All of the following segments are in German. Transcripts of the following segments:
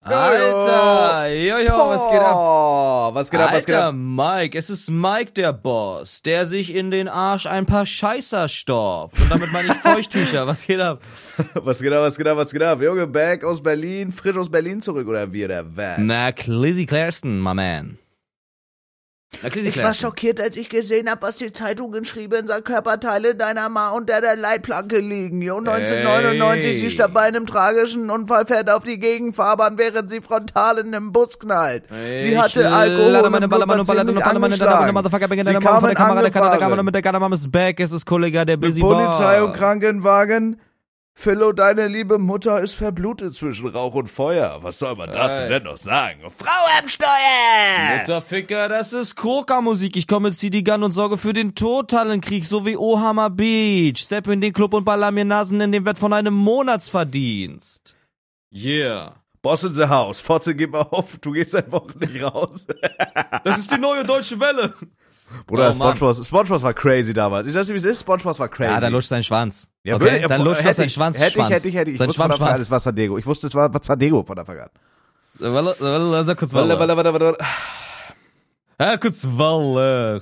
Alter, jojo, was geht ab? Was geht ab, was geht Alter, ab? Mike, es ist Mike, der Boss, der sich in den Arsch ein paar Scheißer stopft. Und damit meine ich Feuchttücher, was geht ab? Was geht ab, was geht ab, was geht ab? Junge, back aus Berlin, frisch aus Berlin zurück, oder wie, der Van? Na, Clizzy Clareston, my man. Na, Clizzy Ich war schockiert, als ich gesehen habe, was die Zeitungen schrieben, sagt Körperteile deiner Ma unter der Leitplanke liegen. Jo, 1999, Ey. sie starb bei einem tragischen Unfall, fährt auf die Gegenfahrbahn, während sie frontal in einem Bus knallt. Sie hatte Alkohol und Blut, war ziemlich angeschlagen. Sie kamen angefahren. mit der Gunnermama's back, es ist Kollege der Busy Boy. Polizei und Krankenwagen. Philo, deine liebe Mutter ist verblutet zwischen Rauch und Feuer. Was soll man dazu denn noch sagen? Frau am Steuer! Mutterficker, das ist Kroka-Musik. Ich komme jetzt zieh die Gun und sorge für den totalen Krieg, so wie Ohammer Beach. Step in den Club und baller mir Nasen in den Wert von einem Monatsverdienst. Yeah. Boss in the house. Fotze, gib auf. Du gehst einfach nicht raus. Das ist die neue deutsche Welle. Bruder, Oh, Mann. SpongeBob war crazy damals. Ich sag's dir, wie es ist. SpongeBob war crazy. Ja, dann lutscht sein Schwanz. Ja, okay? wirklich? Dann lutscht er seinen Schwanz. Hätte ich. Sein Ich wusste von Anfang an, Schwammschwanz. es war Zadego. Ich wusste, es war Zadego von Anfang an. Sag kurz Walla. Ja, kurz Walle.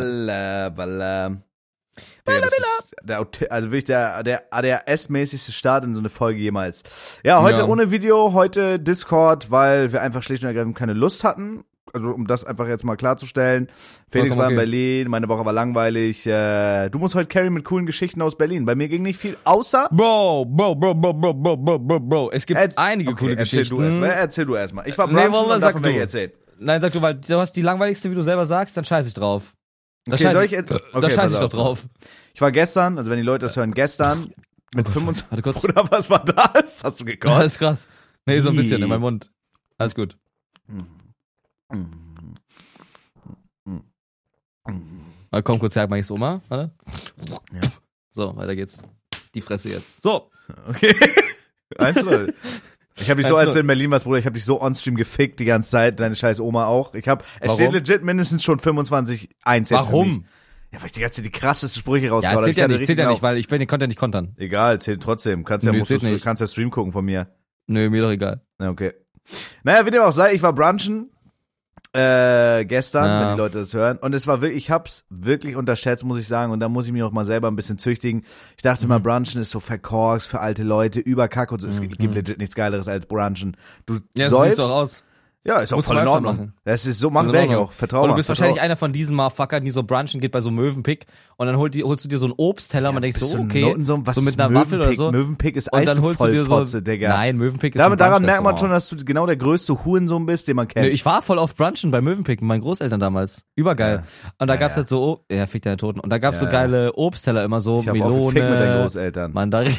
Also wirklich der ADHS-mäßigste Start in so eine Folge jemals. Ja, heute ohne Video, heute Discord, weil wir einfach schlicht und ergreifend keine Lust hatten. Also um das einfach jetzt mal klarzustellen. Felix war in Berlin, meine Woche war langweilig. Du musst heute carry mit coolen Geschichten aus Berlin. Bei mir ging nicht viel, außer... Bro. Es gibt einige coole Geschichten. Erzähl du erstmal. Ich war brunchen und davon werde ich erzählen. Nein, sag du, weil du hast die langweiligste, wie du selber sagst, dann scheiß ich drauf. Da Okay, scheiß ich doch drauf. Ich war gestern, also wenn die Leute das hören, gestern mit 25... Warte kurz. Bruder, was war das? Hast du Ja, gekotzt? ist krass. Nee, so ein bisschen Wie? in meinem Mund. Alles gut. Komm kurz her, mach ich's Oma. Warte. Ja. So, weiter geht's. Die Fresse jetzt. So. Okay. Weißt du, ich habe dich so, 1-0. als du in Berlin warst, Bruder, ich habe dich so onstream gefickt die ganze Zeit, deine scheiß Oma auch. Es Warum? steht legit mindestens schon 25-1 jetzt für mich. Warum? Ja, weil ich die ganze Zeit die krassesten Sprüche Ja, rausgehauen zählt habe. ja nicht, weil ich konnte ja nicht kontern. Egal, zählt trotzdem. Kannst ja, Nö, zählt nicht. kannst ja Stream gucken von mir. Nö, mir doch egal. Ja, okay. Naja, wie dem auch sei, ich war brunchen gestern, Ja. wenn die Leute das hören. Und es war wirklich, ich hab's wirklich unterschätzt, muss ich sagen. Und da muss ich mich auch mal selber ein bisschen züchtigen. Ich dachte mal, brunchen ist so verkorkst für alte Leute, Überkack und so. Es gibt legit nichts Geileres als brunchen. Du Ja, so säufst. siehst du auch aus. Ja, ist auch Musst voll du in öfter Ordnung. machen. Das ist so, machen werde ich auch. Vertrau Und mal. du bist vertrau. wahrscheinlich einer von diesen Motherfuckern, die so brunchen geht bei so Mövenpick und dann holst du dir so einen Obstteller und man denkt Bist so, du okay, Noten was so mit ist einer Waffel oder so. Mövenpick ist Und dann holst du dir so, Fotze, Digga. nein, Mövenpick ist ein Daran merkt man Brunch-Restaurant. schon, dass du genau der größte Hurensohn bist, den man kennt. Nö, ich war voll auf Brunchen bei Mövenpick mit meinen Großeltern damals. Übergeil. Und da gab's halt so, fick deine Toten. Und da gab's so geile Obstteller immer so, Ich hab auch gefickt mit deinen Melone, Großeltern. Mandarinen.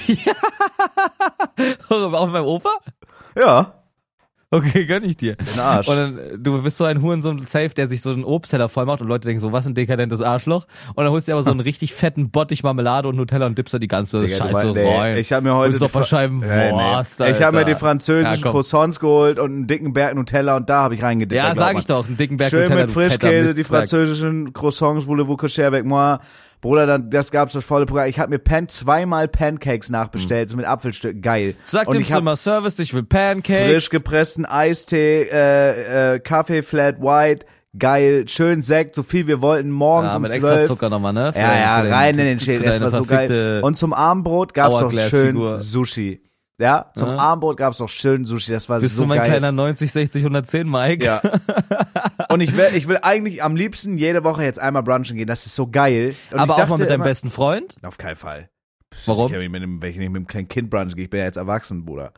Auch mit meinem Opa? Ja, Okay, gönn ich dir. den Arsch. Und dann, du bist so ein Hurensohn safe, der sich so einen Obstteller voll macht und Leute denken so, was ein dekadentes Arschloch. Und dann holst du dir aber so einen richtig fetten Bottich Marmelade und Nutella und dippst da die ganze Digga, du Scheiße meinst, rein. Ich habe mir heute Das ist doch verscheiben Wurst, Alter. Ich habe mir die französischen Ja, komm. Croissants geholt und einen dicken Berg Nutella und da habe ich reingedippt. Ja, glaub sag mal. ich doch, einen dicken Berg Schön Nutella, mit du fetter Frischkäse, die Mistwerk. französischen Croissants, voulez-vous coucher avec moi? Bruder, das gab's das volle Programm. Ich habe mir zweimal Pancakes nachbestellt, so mit Apfelstücken. Geil. Sag und dem ich hab Zimmer Service, ich will Pancakes. frisch gepressten Eistee, Kaffee Flat White, geil, schön Sekt, so viel wir wollten, morgens Ja, um mit extra 12. Zucker nochmal, ne? Ja, Für rein in für den Schädel, für das deine war so geil. verfickte Und zum Abendbrot gab's doch schön Hourglass-Figur. Sushi. Ja, zum Ja. Abendbrot gab's doch schön Sushi, das war Bist so du mein geil. kleiner 90, 60, 110 Mike? Ja. Und ich will eigentlich am liebsten jede Woche jetzt einmal brunchen gehen, das ist so geil. Und Aber ich auch mal dachte mit deinem immer, besten Freund? Auf keinen Fall. Warum? Ich kann wenn ich nicht mit einem kleinen Kind brunchen gehe, ich bin ja jetzt erwachsen, Bruder.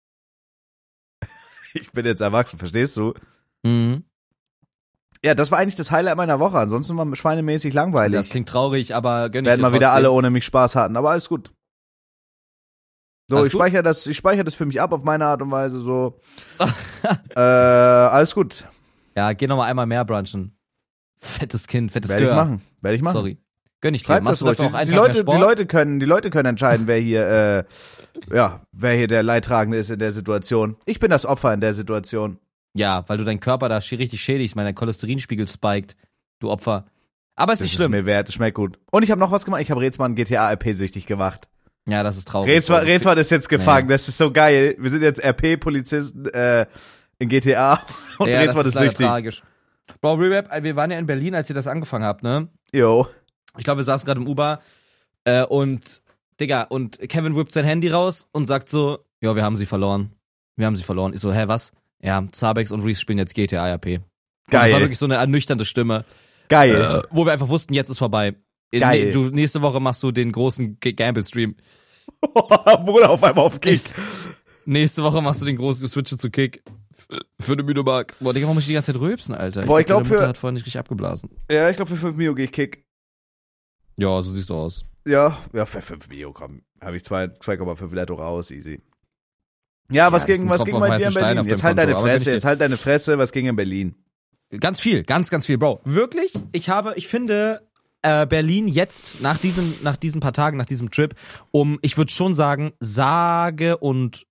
Ich bin jetzt erwachsen, verstehst du? Mhm. Ja, das war eigentlich das Highlight meiner Woche. Ansonsten war schweinemäßig langweilig. Das klingt traurig, aber gönn ich Werden dir mal wieder trotzdem. alle ohne mich Spaß hatten, aber alles gut. So, Alles ich gut? speichere das für mich ab auf meine Art und Weise, so. Alles gut. Ja, geh noch mal einmal mehr brunchen. Fettes Kind, fettes Werde ich Gehör. machen. Werde ich machen. Sorry. Gönn ich dir. Schreibt Machst das du ruhig. dafür auch einen Die Tag mehr Leute, Sport? die Leute können entscheiden, wer hier, wer hier der Leidtragende ist in der Situation. Ich bin das Opfer in der Situation. Ja, weil du deinen Körper da richtig schädigst, mein Cholesterinspiegel spiked, du Opfer. Aber ist Das nicht ist schlimm. mir wert, das schmeckt gut. Und ich habe noch was gemacht. Ich habe Rätsmann GTA RP süchtig gemacht. Ja, das ist traurig. Redfahrt ist jetzt gefangen, das ist so geil. Wir sind jetzt RP-Polizisten in GTA und Redfahrt ist süchtig. Tragisch. Bro, Re-Rap, wir waren ja in Berlin, als ihr das angefangen habt, ne? Jo. Ich glaube, wir saßen gerade im Uber und Kevin whippt sein Handy raus und sagt so, ja, wir haben sie verloren. Ich so, hä, was? Ja, Zabex und Reese spielen jetzt GTA RP. Geil. Das war wirklich so eine ernüchternde Stimme. Geil. Wo wir einfach wussten, jetzt ist vorbei. Geil. Nächste Woche machst du den großen Gamble-Stream. Bruder, auf einmal auf Kick. Nächste Woche machst du den großen Switch zu Kick. Für eine Müde Mark. Boah, Digga, warum muss ich die ganze Zeit rübsen, Alter? Boah, ich glaube, Mutter hat vorhin nicht richtig abgeblasen. Ja, ich glaube, für 5 Mio gehe ich Kick. Ja, so siehst du aus. Ja, für 5 Mio, komm. Habe ich 2,5 Netto raus, easy. Ja, was ging bei dir in Berlin? Jetzt halt deine Fresse, was ging in Berlin? Ganz viel, ganz viel, Bro. Wirklich, ich finde, Berlin jetzt, nach diesen paar Tagen, nach diesem Trip, ich würde schon sagen, umwobene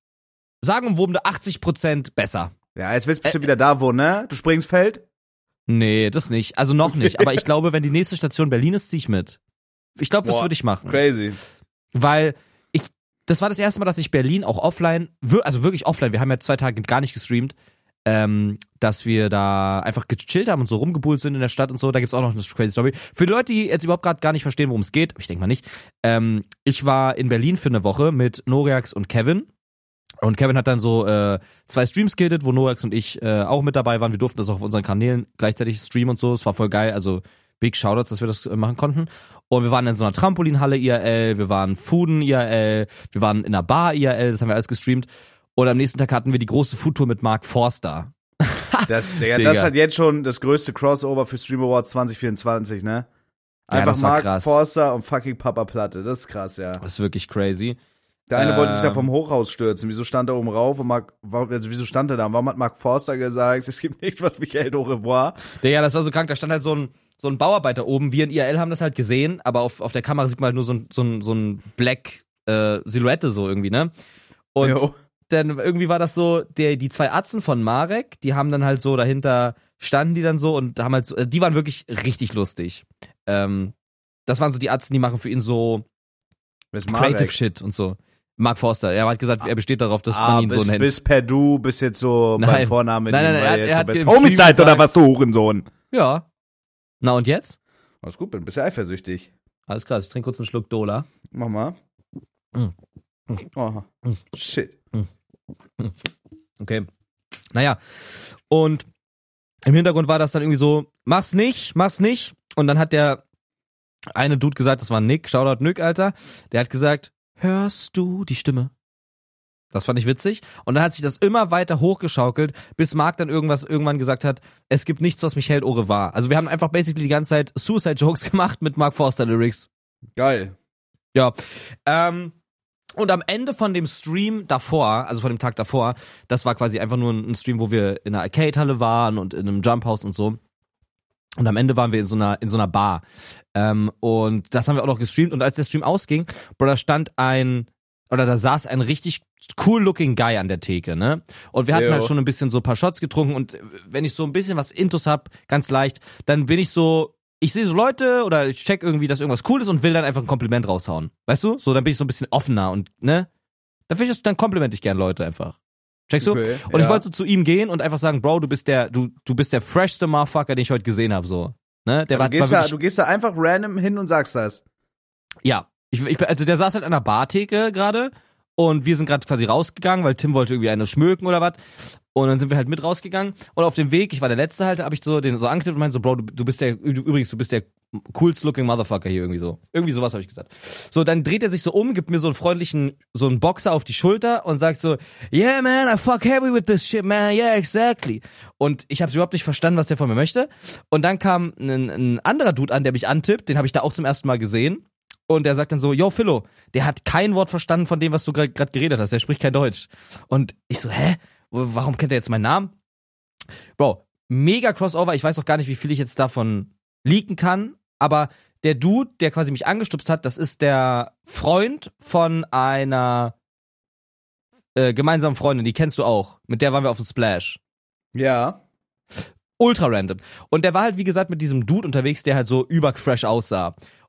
80% besser. Ja, jetzt willst du bestimmt wieder da wohnen, ne? Du springst Feld? Nee, das nicht. Also noch nicht. Aber ich glaube, wenn die nächste Station Berlin ist, zieh ich mit. Ich glaube, das würde ich machen. Crazy. Weil das war das erste Mal, dass ich Berlin auch offline, also wirklich offline, wir haben ja 2 Tage gar nicht gestreamt, dass wir da einfach gechillt haben und so rumgebuhlt sind in der Stadt und so. Da gibt's auch noch eine crazy Story. Für die Leute, die jetzt überhaupt gerade gar nicht verstehen, worum es geht, ich denke mal nicht, ich war in Berlin für eine Woche mit Noriax und Kevin. Und Kevin hat dann so 2 Streams gehittet, wo Noriax und ich auch mit dabei waren. Wir durften das auch auf unseren Kanälen gleichzeitig streamen und so. Es war voll geil, also Big Shoutouts, dass wir das machen konnten. Und wir waren in so einer Trampolinhalle IRL, wir waren Fooden IRL, wir waren in einer Bar IRL, das haben wir alles gestreamt. Und am nächsten Tag hatten wir die große Foodtour mit Mark Forster. Das hat jetzt schon das größte Crossover für Stream Awards 2024, ne? Einfach ja, Mark krass. Forster und fucking Papa Platte, das ist krass, ja. Das ist wirklich crazy. Der eine wollte sich da vom Hochhaus stürzen. Wieso stand er oben rauf? Wieso stand er da? Warum hat Mark Forster gesagt, es gibt nichts, was mich hält, au revoir? Ja, das war so krank. Da stand halt so ein Bauarbeiter oben. Wir in IRL haben das halt gesehen, aber auf der Kamera sieht man halt nur so ein Black Silhouette so irgendwie, ne? Und dann irgendwie war das so, die 2 Atzen von Marek, die haben dann halt so dahinter, standen die dann so und haben halt so, die waren wirklich richtig lustig. Das waren so die Atzen, die machen für ihn so Creative Shit und so. Mark Forster, er hat gesagt, er besteht darauf, dass man ihn so nennt. Bis per Du, bis jetzt so beim Vornamen. Nein, er hat Homie-Zeit oder was, du Hurensohn? Ja. Na und jetzt? Alles gut, bin ein bisschen eifersüchtig. Alles klar, ich trinke kurz einen Schluck Dola. Mach mal. Oh, shit. Okay. Naja. Und im Hintergrund war das dann irgendwie so, mach's nicht. Und dann hat der eine Dude gesagt, das war Nick, Shoutout Nick, Alter, der hat gesagt, hörst du die Stimme? Das fand ich witzig. Und dann hat sich das immer weiter hochgeschaukelt, bis Mark dann irgendwann gesagt hat, es gibt nichts, was mich hält, au revoir. Also wir haben einfach basically die ganze Zeit Suicide-Jokes gemacht mit Mark Forster-Lyrics. Geil. Ja. Und am Ende von dem Stream davor, also von dem Tag davor, das war quasi einfach nur ein Stream, wo wir in einer Arcade-Halle waren und in einem Jump-House und so. Und am Ende waren wir in so einer Bar. Und das haben wir auch noch gestreamt. Und als der Stream ausging, da saß ein richtig cool-looking Guy an der Theke, ne? Und wir hatten halt schon ein bisschen so ein paar Shots getrunken. Und wenn ich so ein bisschen was Intus hab, ganz leicht, dann bin ich so, ich sehe so Leute oder ich check irgendwie, dass irgendwas cool ist und will dann einfach ein Kompliment raushauen. Weißt du? So, dann bin ich so ein bisschen offener und, ne? Dann komplimente ich gern Leute einfach. Checkst du? Okay, und ich wollte so zu ihm gehen und einfach sagen, Bro, du bist der freshste Motherfucker, den ich heute gesehen habe, so. Ne? Du gehst da einfach random hin und sagst das. Ja. Also der saß halt an der Bartheke gerade und wir sind gerade quasi rausgegangen, weil Tim wollte irgendwie eine schmöken oder was. Und dann sind wir halt mit rausgegangen und auf dem Weg, ich war der Letzte halt, habe ich so den so angetippt und meinte so, Bro, du bist der coolst looking Motherfucker hier irgendwie so. Irgendwie sowas habe ich gesagt. So, dann dreht er sich so um, gibt mir so einen Boxer auf die Schulter und sagt so, yeah man, I fuck heavy with this shit, man, yeah, exactly. Und ich habe überhaupt nicht verstanden, was der von mir möchte. Und dann kam ein anderer Dude an, der mich antippt, den habe ich da auch zum ersten Mal gesehen. Und der sagt dann so, yo Philo, der hat kein Wort verstanden von dem, was du gerade geredet hast, der spricht kein Deutsch. Und ich so, hä? Warum kennt er jetzt meinen Namen? Bro, mega Crossover, ich weiß auch gar nicht, wie viel ich jetzt davon leaken kann, aber der Dude, der quasi mich angestupst hat, das ist der Freund von einer gemeinsamen Freundin, die kennst du auch. Mit der waren wir auf dem Splash. Ja. Ultra random. Und der war halt, wie gesagt, mit diesem Dude unterwegs, der halt so überfresh aussah.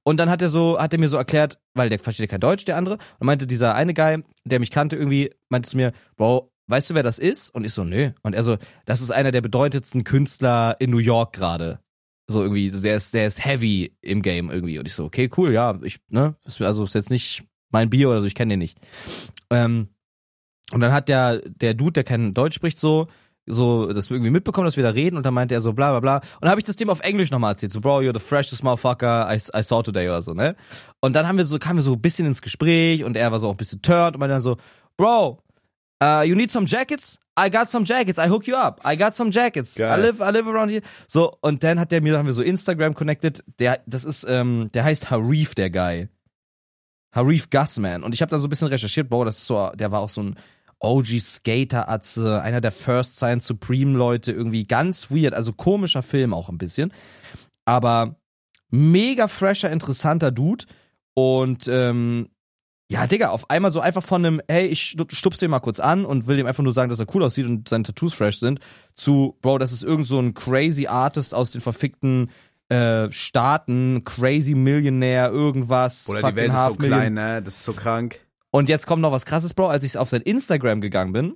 Und dann hat er mir so erklärt, weil der versteht kein Deutsch, der andere, und meinte dieser eine Guy, der mich kannte irgendwie, meinte zu mir, Bro, weißt du, wer das ist? Und ich so, nö. Und er so, das ist einer der bedeutendsten Künstler in New York gerade. So irgendwie, der ist heavy im Game irgendwie. Und ich so, okay, cool, ja, also ist jetzt nicht mein Bier oder so, ich kenne den nicht. Und dann hat der Dude, der kein Deutsch spricht, so das irgendwie mitbekommen, dass wir da reden, und dann meinte er so bla bla bla, und dann habe ich das dem auf Englisch nochmal erzählt, so Bro, you're the freshest motherfucker I saw today oder so, ne? Und dann kamen wir so ein bisschen ins Gespräch, und er war so auch ein bisschen turned und meinte dann so, Bro, you need some jackets? I got some jackets, I hook you up, I got some jackets, Geil. I live around here. So, und dann haben wir so Instagram connected, der heißt Harif, der Guy. Harif Guzman. Und ich habe da so ein bisschen recherchiert, Bro, der war auch so ein OG-Skater-Atze, einer der First Science Supreme-Leute, irgendwie ganz weird, also komischer Film auch ein bisschen, aber mega fresher, interessanter Dude, und ja, Digga, auf einmal so einfach von einem, hey, ich stupse den mal kurz an und will dem einfach nur sagen, dass er cool aussieht und seine Tattoos fresh sind, zu, Bro, das ist irgend so ein crazy Artist aus den verfickten Staaten, crazy Millionär, irgendwas. Oder die Welt ist so klein, ne? Das ist so krank. Und jetzt kommt noch was Krasses, Bro. Als ich auf sein Instagram gegangen bin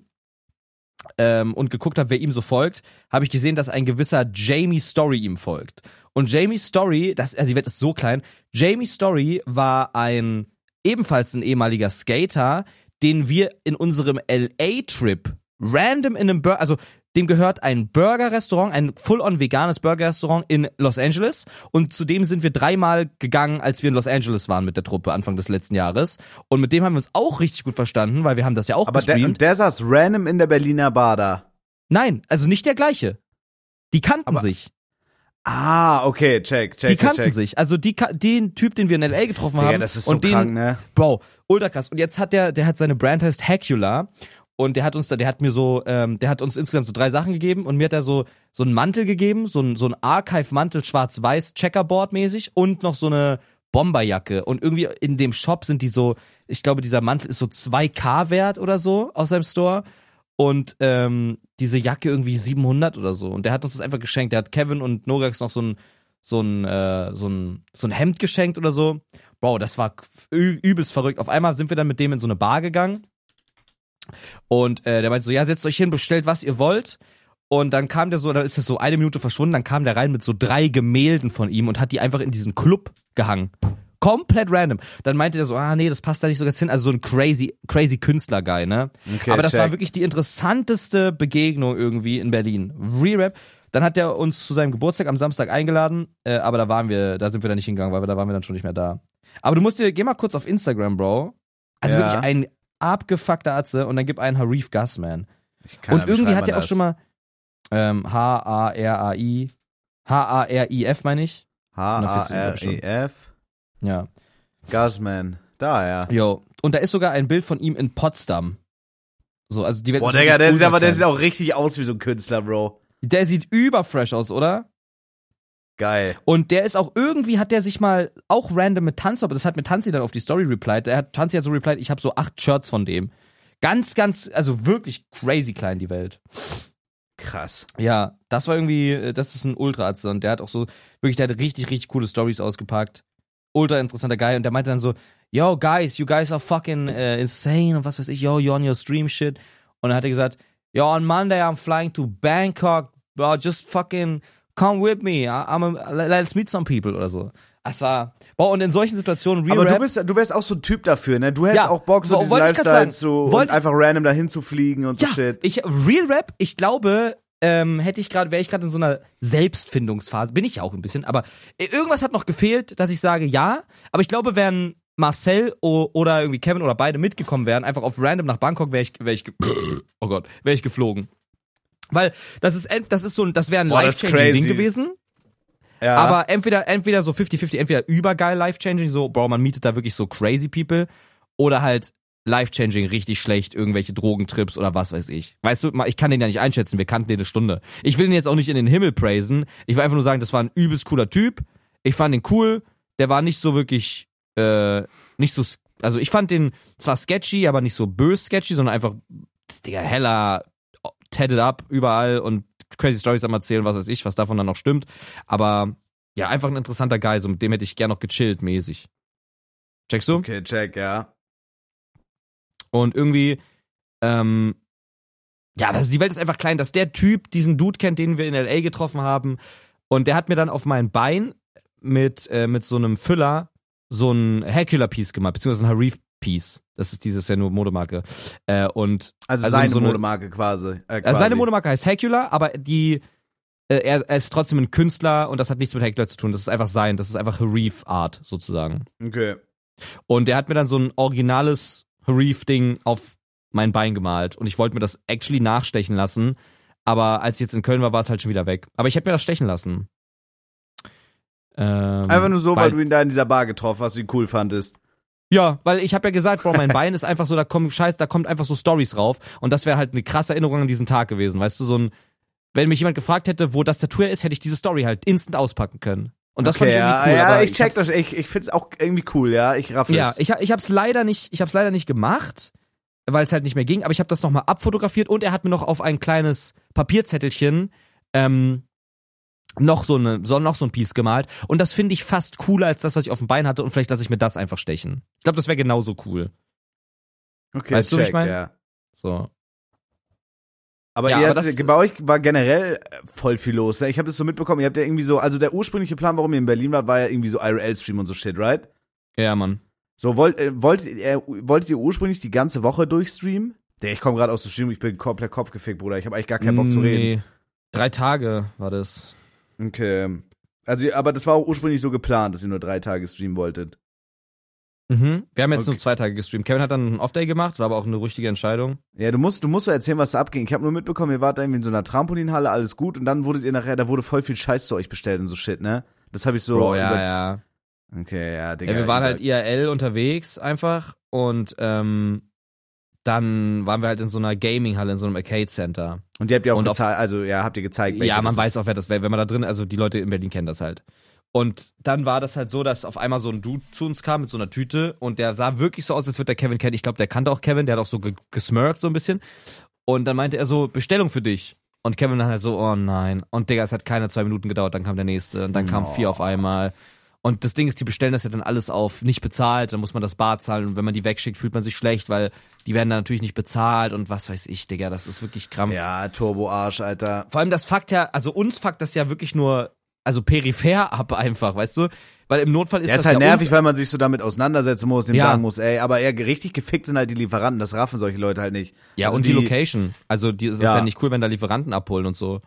und geguckt habe, wer ihm so folgt, habe ich gesehen, dass ein gewisser Jamie Story ihm folgt. Und Jamie Story, die Welt ist so klein, Jamie Story war ebenfalls ein ehemaliger Skater, den wir in unserem LA-Trip random in einem dem gehört ein Burger-Restaurant, ein full-on veganes Burger-Restaurant in Los Angeles, und zu dem sind wir 3-mal gegangen, als wir in Los Angeles waren mit der Truppe Anfang des letzten Jahres, und mit dem haben wir uns auch richtig gut verstanden, weil wir haben das ja auch gestreamt. Der saß random in der Berliner Bar da? Nein, also nicht der gleiche. Die kannten sich. Ah, okay, check. Die kannten sich. Also den Typ, den wir in L.A. getroffen haben. Ja, das ist so krank, ne? Bro, ultra krass. Und jetzt hat der hat seine Brand heißt Hacula. Und der hat uns insgesamt so 3 Sachen gegeben, und mir hat er so einen Mantel gegeben, so ein Archive-Mantel, schwarz-weiß, Checkerboard-mäßig, und noch so eine Bomberjacke. Und irgendwie in dem Shop sind die so, ich glaube, dieser Mantel ist so 2K wert oder so aus seinem Store. Und diese Jacke irgendwie 700 oder so. Und der hat uns das einfach geschenkt. Der hat Kevin und Norex noch so ein Hemd geschenkt oder so. Bro, das war übelst verrückt. Auf einmal sind wir dann mit dem in so eine Bar gegangen. Und der meinte so, ja, setzt euch hin, bestellt, was ihr wollt. Und dann kam der so, da ist er so 1 Minute verschwunden, dann kam der rein mit so 3 Gemälden von ihm und hat die einfach in diesen Club gehangen. Komplett random. Dann meinte der so, nee, das passt da nicht so ganz hin. Also so ein crazy Künstler-Guy, ne? Okay, aber das war wirklich die interessanteste Begegnung irgendwie in Berlin. Re-Rap. Dann hat er uns zu seinem Geburtstag am Samstag eingeladen, aber da sind wir dann nicht hingegangen, weil da waren wir dann schon nicht mehr da. Aber geh mal kurz auf Instagram, Bro. Also wirklich ein abgefuckter Atze, und dann gib einen Harif Guzman. Und irgendwie hat der auch schon mal Harif, meine ich. Harif. Ja. Guzman. Da, ja. Jo. Und da ist sogar ein Bild von ihm in Potsdam. So, also die Welt ist Digga, der sieht auch richtig aus wie so ein Künstler, Bro. Der sieht überfresh aus, oder? Geil. Und der ist auch irgendwie, hat der sich mal auch random mit Tanzi, aber das hat mit Tanzi dann auf die Story replied. Tanzi hat so replied, ich habe so 8 Shirts von dem. Ganz, also wirklich crazy klein, die Welt. Krass. Ja, das war irgendwie, das ist ein Ultra-Atze, und der hat richtig, richtig coole Stories ausgepackt. Ultra interessanter Guy, und der meinte dann so, yo guys, you guys are fucking insane und was weiß ich, yo, you're on your stream shit. Und dann hat er gesagt, yo, on Monday I'm flying to Bangkok, bro, just fucking come with me, let's meet some people oder so. Das war, boah, und in solchen Situationen Aber du wärst auch so ein Typ dafür, ne? Du hättest auch Bock, so diesen Lifestyle und einfach random dahin zu fliegen und so shit. Real Rap, ich glaube, wäre ich gerade in so einer Selbstfindungsphase, bin ich ja auch ein bisschen, aber irgendwas hat noch gefehlt, dass ich sage, ja, aber ich glaube, wären Marcel oder irgendwie Kevin oder beide mitgekommen wären, einfach auf random nach Bangkok, wäre ich geflogen. Weil das wäre ein life-changing Ding gewesen. Ja. Aber entweder so 50-50, entweder übergeil life-changing, so, Bro, man mietet da wirklich so crazy people, oder halt life-changing, richtig schlecht, irgendwelche Drogentrips oder was weiß ich. Weißt du, ich kann den ja nicht einschätzen, wir kannten den 1 Stunde. Ich will ihn jetzt auch nicht in den Himmel praisen, ich will einfach nur sagen, das war ein übelst cooler Typ, ich fand den cool, der war nicht so wirklich, also ich fand den zwar sketchy, aber nicht so bös sketchy, sondern einfach, Digga, heller tatted up überall und crazy Stories am erzählen, was weiß ich, was davon dann noch stimmt, aber ja, einfach ein interessanter Guy, so mit dem hätte ich gern noch gechillt, mäßig. Checkst du? Okay, check, ja. Und irgendwie, ja, also die Welt ist einfach klein, dass der Typ diesen Dude kennt, den wir in L.A. getroffen haben. Und der hat mir dann auf mein Bein mit so einem Füller so ein Hercula-Piece gemacht, beziehungsweise ein Harif-Piece. Das ist dieses ja nur Modemarke. Also seine Modemarke quasi. Seine Modemarke heißt Hercula, aber er ist trotzdem ein Künstler und das hat nichts mit Hercula zu tun. Das ist einfach das ist einfach Harif-Art sozusagen. Okay. Und der hat mir dann so ein originales Harif-Ding auf mein Bein gemalt und ich wollte mir das actually nachstechen lassen, aber als ich jetzt in Köln war es halt schon wieder weg. Aber ich hätte mir das stechen lassen. Einfach nur so, weil du ihn da in dieser Bar getroffen hast, wie cool fandest. Ja, weil ich habe ja gesagt, Bro, mein Bein ist einfach so, da kommt einfach so Storys rauf und das wäre halt eine krasse Erinnerung an diesen Tag gewesen, weißt du, wenn mich jemand gefragt hätte, wo das Tattoo ist, hätte ich diese Story halt instant auspacken können. Und das fand ich irgendwie cool. Ja, ich check das, ich find's auch irgendwie cool, ja, ich raff es. Ja, ich hab's leider nicht gemacht, weil es halt nicht mehr ging, aber ich habe das nochmal abfotografiert und er hat mir noch auf ein kleines Papierzettelchen noch so ein Piece gemalt und das finde ich fast cooler als das, was ich auf dem Bein hatte und vielleicht lasse ich mir das einfach stechen. Ich glaube, das wäre genauso cool. Okay, weißt du, wie ich meine? Ja. So. Aber, ja, bei euch war generell voll viel los. Ich habe das so mitbekommen, ihr habt ja irgendwie so, also der ursprüngliche Plan, warum ihr in Berlin wart, war ja irgendwie so IRL-Stream und so Shit, right? Ja, Mann. So, wolltet ihr ursprünglich die ganze Woche durchstreamen? Ich komme gerade aus dem Stream, ich bin komplett kopfgefickt, Bruder. Ich habe eigentlich gar keinen Bock zu reden. 3 Tage war das. Okay. Also, aber das war auch ursprünglich so geplant, dass ihr nur 3 Tage streamen wolltet. Mhm. Wir haben jetzt nur 2 Tage gestreamt. Kevin hat dann einen Off-Day gemacht, war aber auch eine richtige Entscheidung. Ja, du musst so erzählen, was da abging. Ich habe nur mitbekommen, ihr wart da irgendwie in so einer Trampolinhalle, alles gut, und dann da wurde voll viel Scheiß zu euch bestellt und so Shit, ne? Das habe ich so. Bro, ja. Okay, ja, Digga. Ja, wir waren halt IRL unterwegs einfach und dann waren wir halt in so einer Gaming-Halle, in so einem Arcade-Center. Und die habt ihr auch gezeigt, also ja, habt ihr gezeigt. Ja, man weiß auch, wer das wäre, wenn man da drin, also die Leute in Berlin kennen das halt. Und dann war das halt so, dass auf einmal so ein Dude zu uns kam mit so einer Tüte und der sah wirklich so aus, als würde der Kevin kennen. Ich glaube, der kannte auch Kevin, der hat auch so gesmirkt so ein bisschen. Und dann meinte er so, Bestellung für dich. Und Kevin dann halt so, oh nein. Und Digga, es hat keine 2 Minuten gedauert, dann kam der nächste und dann kamen 4 auf einmal. Und das Ding ist, die bestellen das ja dann alles auf nicht bezahlt, dann muss man das bar zahlen und wenn man die wegschickt, fühlt man sich schlecht, weil die werden dann natürlich nicht bezahlt und was weiß ich, Digga, das ist wirklich Krampf. Ja, Turbo-Arsch, Alter. Vor allem das fuckt ja, also uns fuckt das ja wirklich nur, also peripher ab einfach, weißt du? Weil im Notfall ist das ja, ist halt ja nervig, weil man sich so damit auseinandersetzen muss, dem sagen muss, ey, aber richtig gefickt sind halt die Lieferanten, das raffen solche Leute halt nicht. Ja, also und die Location, also es ist ja nicht cool, wenn da Lieferanten abholen und so.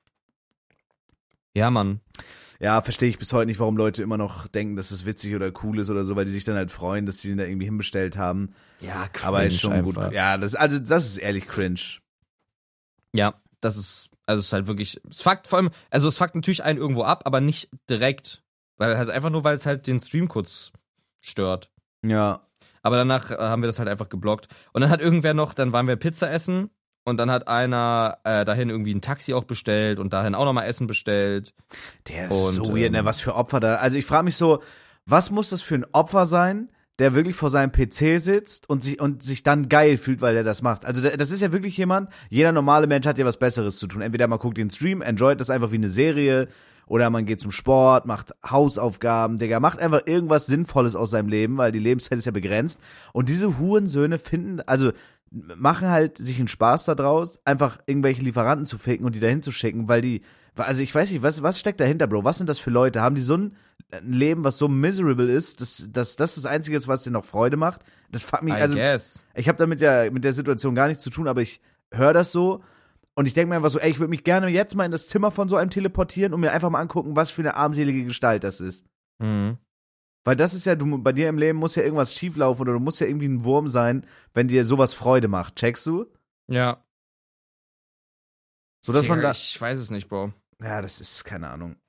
Ja, Mann. Ja, verstehe ich bis heute nicht, warum Leute immer noch denken, dass es witzig oder cool ist oder so, weil die sich dann halt freuen, dass die den da irgendwie hinbestellt haben. Ja, cringe. Aber ist schon einfach gut. Ja, das ist ehrlich cringe. Ja, das ist halt wirklich, es fuckt natürlich einen irgendwo ab, aber nicht direkt, weil es halt den Stream kurz stört. Ja. Aber danach haben wir das halt einfach geblockt. Und dann hat irgendwer noch, dann waren wir Pizza essen. Und dann hat einer dahin irgendwie ein Taxi auch bestellt und dahin auch nochmal Essen bestellt. Der ist so weird, ne? Was für Opfer da. Also ich frage mich so, was muss das für ein Opfer sein, der wirklich vor seinem PC sitzt und sich dann geil fühlt, weil er das macht. Also das ist ja wirklich jemand, jeder normale Mensch hat ja was Besseres zu tun. Entweder man guckt den Stream, enjoyt das einfach wie eine Serie, oder man geht zum Sport, macht Hausaufgaben, Digga, macht einfach irgendwas Sinnvolles aus seinem Leben, weil die Lebenszeit ist ja begrenzt. Und diese Hurensöhne machen halt sich einen Spaß daraus, einfach irgendwelche Lieferanten zu ficken und die dahin zu schicken, weil also ich weiß nicht, was steckt dahinter, Bro? Was sind das für Leute? Haben die so ein Leben, was so miserable ist, dass das Einzige ist, was dir noch Freude macht? Das fuckt mich, also ich habe damit ja mit der Situation gar nichts zu tun, aber ich höre das so und ich denke mir einfach so, ey, ich würde mich gerne jetzt mal in das Zimmer von so einem teleportieren und mir einfach mal angucken, was für eine armselige Gestalt das ist. Mhm. Weil das ist ja, bei dir im Leben muss ja irgendwas schieflaufen oder du musst ja irgendwie ein Wurm sein, wenn dir sowas Freude macht. Checkst du? Ja. So, dass man ich weiß es nicht, Bro. Ja, das ist, keine Ahnung.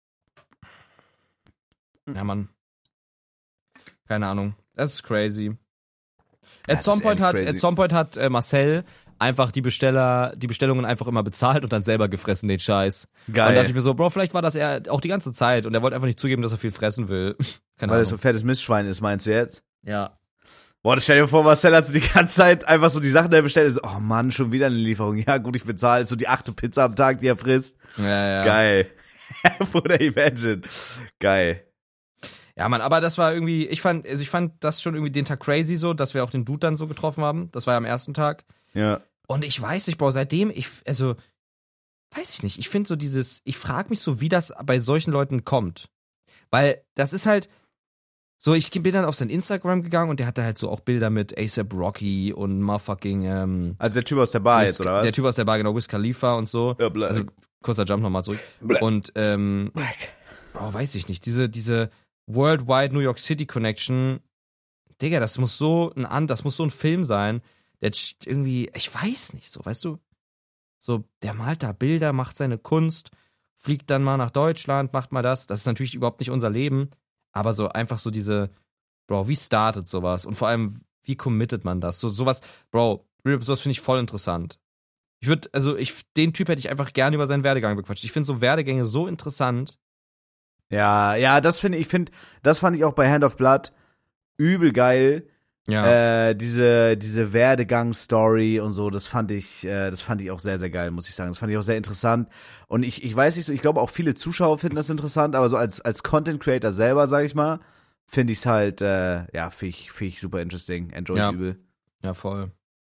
Ja, Mann. Keine Ahnung. Das ist crazy. At some point hat Marcel einfach die Bestellungen einfach immer bezahlt und dann selber gefressen, den Scheiß. Geil. Und dachte ich mir so, Bro, vielleicht war das er auch die ganze Zeit und er wollte einfach nicht zugeben, dass er viel fressen will. Weil er so ein fettes Mistschwein ist, meinst du jetzt? Ja. Boah, stell dir vor, Marcel hat so die ganze Zeit einfach so die Sachen da bestellt. So, oh Mann, schon wieder eine Lieferung. Ja gut, ich bezahle so die 8. Pizza am Tag, die er frisst. Ja. Geil. Bruder, imagine. Geil. Ja, Mann, aber das war irgendwie, ich fand das schon irgendwie den Tag crazy so, dass wir auch den Dude dann so getroffen haben. Das war ja am ersten Tag. Ja. Und ich weiß nicht, Bro, seitdem, weiß ich nicht, ich finde so ich frage mich so, wie das bei solchen Leuten kommt. Weil das ist halt, so, ich bin dann auf sein Instagram gegangen und der hatte halt so auch Bilder mit A$AP Rocky und motherfucking, also der Typ aus der Bar jetzt, oder was? Der Typ aus der Bar, genau, Wiz Khalifa und so. Ja, Black. Also, kurzer Jump nochmal zurück. Black. Und, Black. Bro, weiß ich nicht, diese Worldwide New York City Connection, Digga, das muss so ein Film sein, der irgendwie, ich weiß nicht, so, weißt du, so, der malt da Bilder, macht seine Kunst, fliegt dann mal nach Deutschland, macht mal das ist natürlich überhaupt nicht unser Leben, aber so einfach so Bro, wie startet sowas und vor allem, wie committet man das, sowas, Bro, sowas finde ich voll interessant. Den Typ hätte ich einfach gerne über seinen Werdegang bequatscht. Ich finde so Werdegänge so interessant. Ja, das fand ich auch bei Hand of Blood übel geil. Ja. Diese Werdegang-Story und so, das fand ich auch sehr, sehr geil, muss ich sagen. Das fand ich auch sehr interessant. Und ich weiß nicht so, ich glaube auch viele Zuschauer finden das interessant, aber so als Content Creator selber, sag ich mal, finde ich's halt, finde ich super interesting. Enjoy übel. Ja, voll.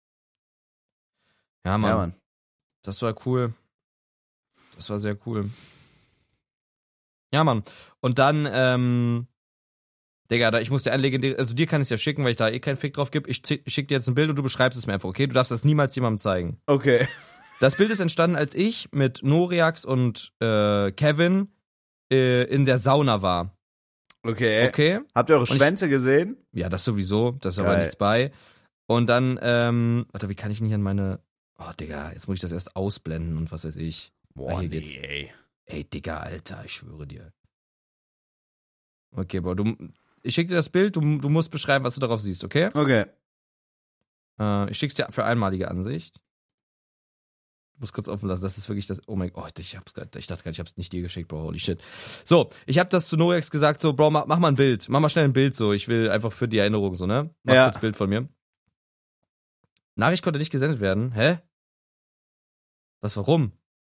Ja, Mann. Ja, Mann. Das war cool. Das war sehr cool. Ja, Mann. Und dann, Digga, ich muss dir ein legendäres, also dir kann ich es ja schicken, weil ich da keinen Fick drauf gebe. Ich schick dir jetzt ein Bild und du beschreibst es mir einfach, okay? Du darfst das niemals jemandem zeigen. Okay. Das Bild ist entstanden, als ich mit Noriax und Kevin in der Sauna war. Okay. Habt ihr eure Schwänze gesehen? Ja, das sowieso. Das ist aber nichts bei. Und dann, warte, wie kann ich denn hier in meine... Oh, Digga, jetzt muss ich das erst ausblenden und was weiß ich. Boah, hier nee, geht's. ey. Ey, Digga, Alter, ich schwöre dir. Okay, Bro, ich schick dir das Bild, du musst beschreiben, was du darauf siehst, okay? Okay. Ich schick's dir für einmalige Ansicht. Ich muss kurz offen lassen, das ist wirklich das, oh mein Gott, ich dachte gerade, ich hab's nicht dir geschickt, Bro, holy shit. So, ich hab das zu Norex gesagt, so, Bro, mach mal ein Bild, mach mal schnell ein Bild, so, ich will einfach für die Erinnerung, so, ne? Mach kurz ein Bild von mir. Nachricht konnte nicht gesendet werden, hä? Was, warum?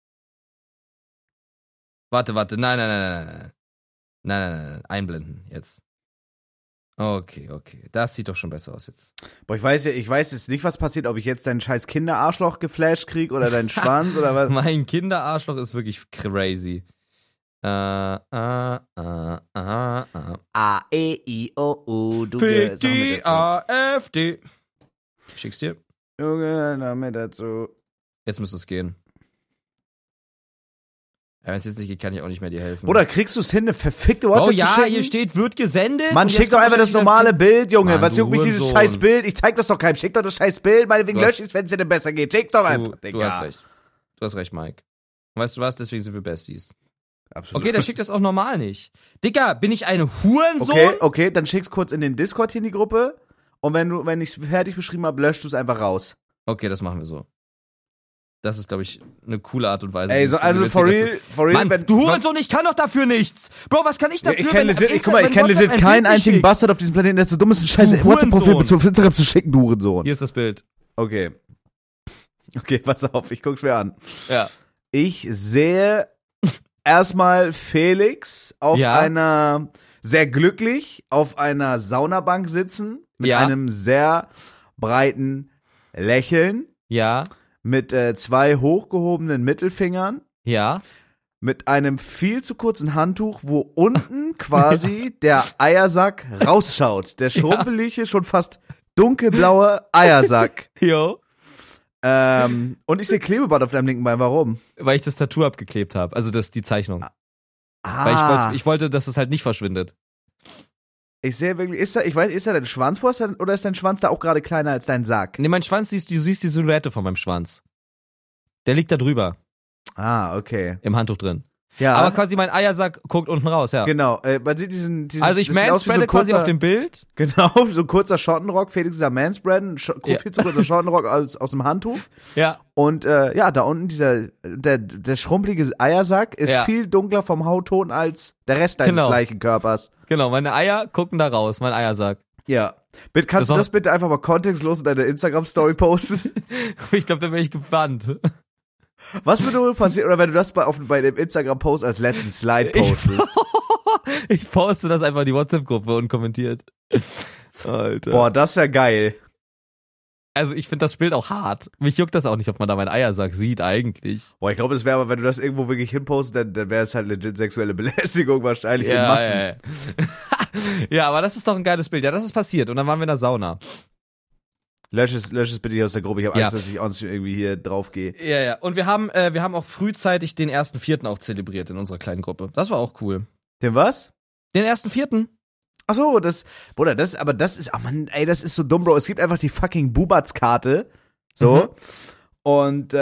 Warte, nein, einblenden, jetzt. Okay, das sieht doch schon besser aus jetzt. Boah, ich weiß jetzt nicht, was passiert, ob ich jetzt deinen scheiß Kinderarschloch geflasht krieg oder deinen Schwanz oder was. Mein Kinderarschloch ist wirklich crazy. A, E, I, O, U, du gehörst mit dazu. AfD. Ich schick's dir. Junge, hör mir dazu. Jetzt müsste es gehen. Ja, wenn es jetzt nicht geht, kann ich auch nicht mehr dir helfen. Oder kriegst du es hin, eine verfickte WhatsApp zu schicken? Oh ja, hier steht, wird gesendet. Mann, schick doch einfach das normale Bild, Junge. Was juckt mich dieses scheiß Bild? Ich zeig das doch keinem. Schick doch das scheiß Bild, meinetwegen lösch ich's, wenn es dir denn besser geht. Schick doch einfach, Digga. Du hast recht, Mike. Weißt du was? Deswegen sind wir Besties. Absolut. Okay, dann schick das auch normal nicht. Digga, bin ich ein Hurensohn? Okay, dann schick's kurz in den Discord hier in die Gruppe. Und wenn ich's fertig beschrieben habe, löscht du es einfach raus. Okay, das machen wir so. Das ist, glaube ich, eine coole Art und Weise. Ey, so, also for real, Mann, du Hurensohn, ich kann doch dafür nichts. Bro, was kann ich dafür, ich kenn legit keinen einzigen Bastard auf diesem Planeten, der so dumm ist, ein scheiß WhatsApp-Profil auf Instagram zu schicken, du Hurensohn. Hier ist das Bild. Okay, pass auf, ich guck's mir an. Ja. Ich sehe erstmal Felix auf einer, sehr glücklich, auf einer Saunabank sitzen, mit einem sehr breiten Lächeln. Ja. Mit 2 hochgehobenen Mittelfingern. Ja. Mit einem viel zu kurzen Handtuch, wo unten quasi der Eiersack rausschaut. Der schrumpelige, schon fast dunkelblaue Eiersack. Jo. Und ich sehe Klebeband auf deinem linken Bein. Warum? Weil ich das Tattoo abgeklebt habe. Also die Zeichnung. Weil ich wollte, dass es halt nicht verschwindet. Ich sehe wirklich, ist da dein Schwanz vor oder ist dein Schwanz da auch gerade kleiner als dein Sack? Nee, mein Schwanz, du siehst die Silhouette von meinem Schwanz. Der liegt da drüber. Ah, okay. Im Handtuch drin. Ja. Aber quasi mein Eiersack guckt unten raus, ja. Genau, man sieht also ich manspreade quasi auf dem Bild. Genau, so ein kurzer Schottenrock, Felix ist ja manspreaden, viel zu kurzer Schottenrock aus dem Handtuch. Ja. Und da unten der schrumpelige Eiersack ist viel dunkler vom Hautton als der Rest deines gleichen Körpers. Genau, meine Eier gucken da raus, mein Eiersack. Ja. Kannst du das bitte einfach mal kontextlos in deiner Instagram-Story posten? Ich glaube, da wäre ich gebannt. Was würde wohl passieren, oder wenn du das bei dem Instagram-Post als letzten Slide postest? Ich poste das einfach in die WhatsApp-Gruppe unkommentiert. Alter. Boah, das wäre geil. Also ich finde das Bild auch hart. Mich juckt das auch nicht, ob man da meinen Eiersack sieht eigentlich. Boah, ich glaube, es wäre aber, wenn du das irgendwo wirklich hinpostest, dann wäre es halt legit sexuelle Belästigung wahrscheinlich in Massen. Ja. Ja, aber das ist doch ein geiles Bild. Ja, das ist passiert und dann waren wir in der Sauna. Lösch es bitte hier aus der Gruppe. Ich habe Angst, dass ich uns irgendwie hier drauf gehe. Ja. Und wir haben auch frühzeitig den 1.4. auch zelebriert in unserer kleinen Gruppe. Das war auch cool. Den was? Den 1.4. Ach so, das ist, ach Mann, ey, das ist so dumm, Bro. Es gibt einfach die fucking Bubatz-Karte. So. Und,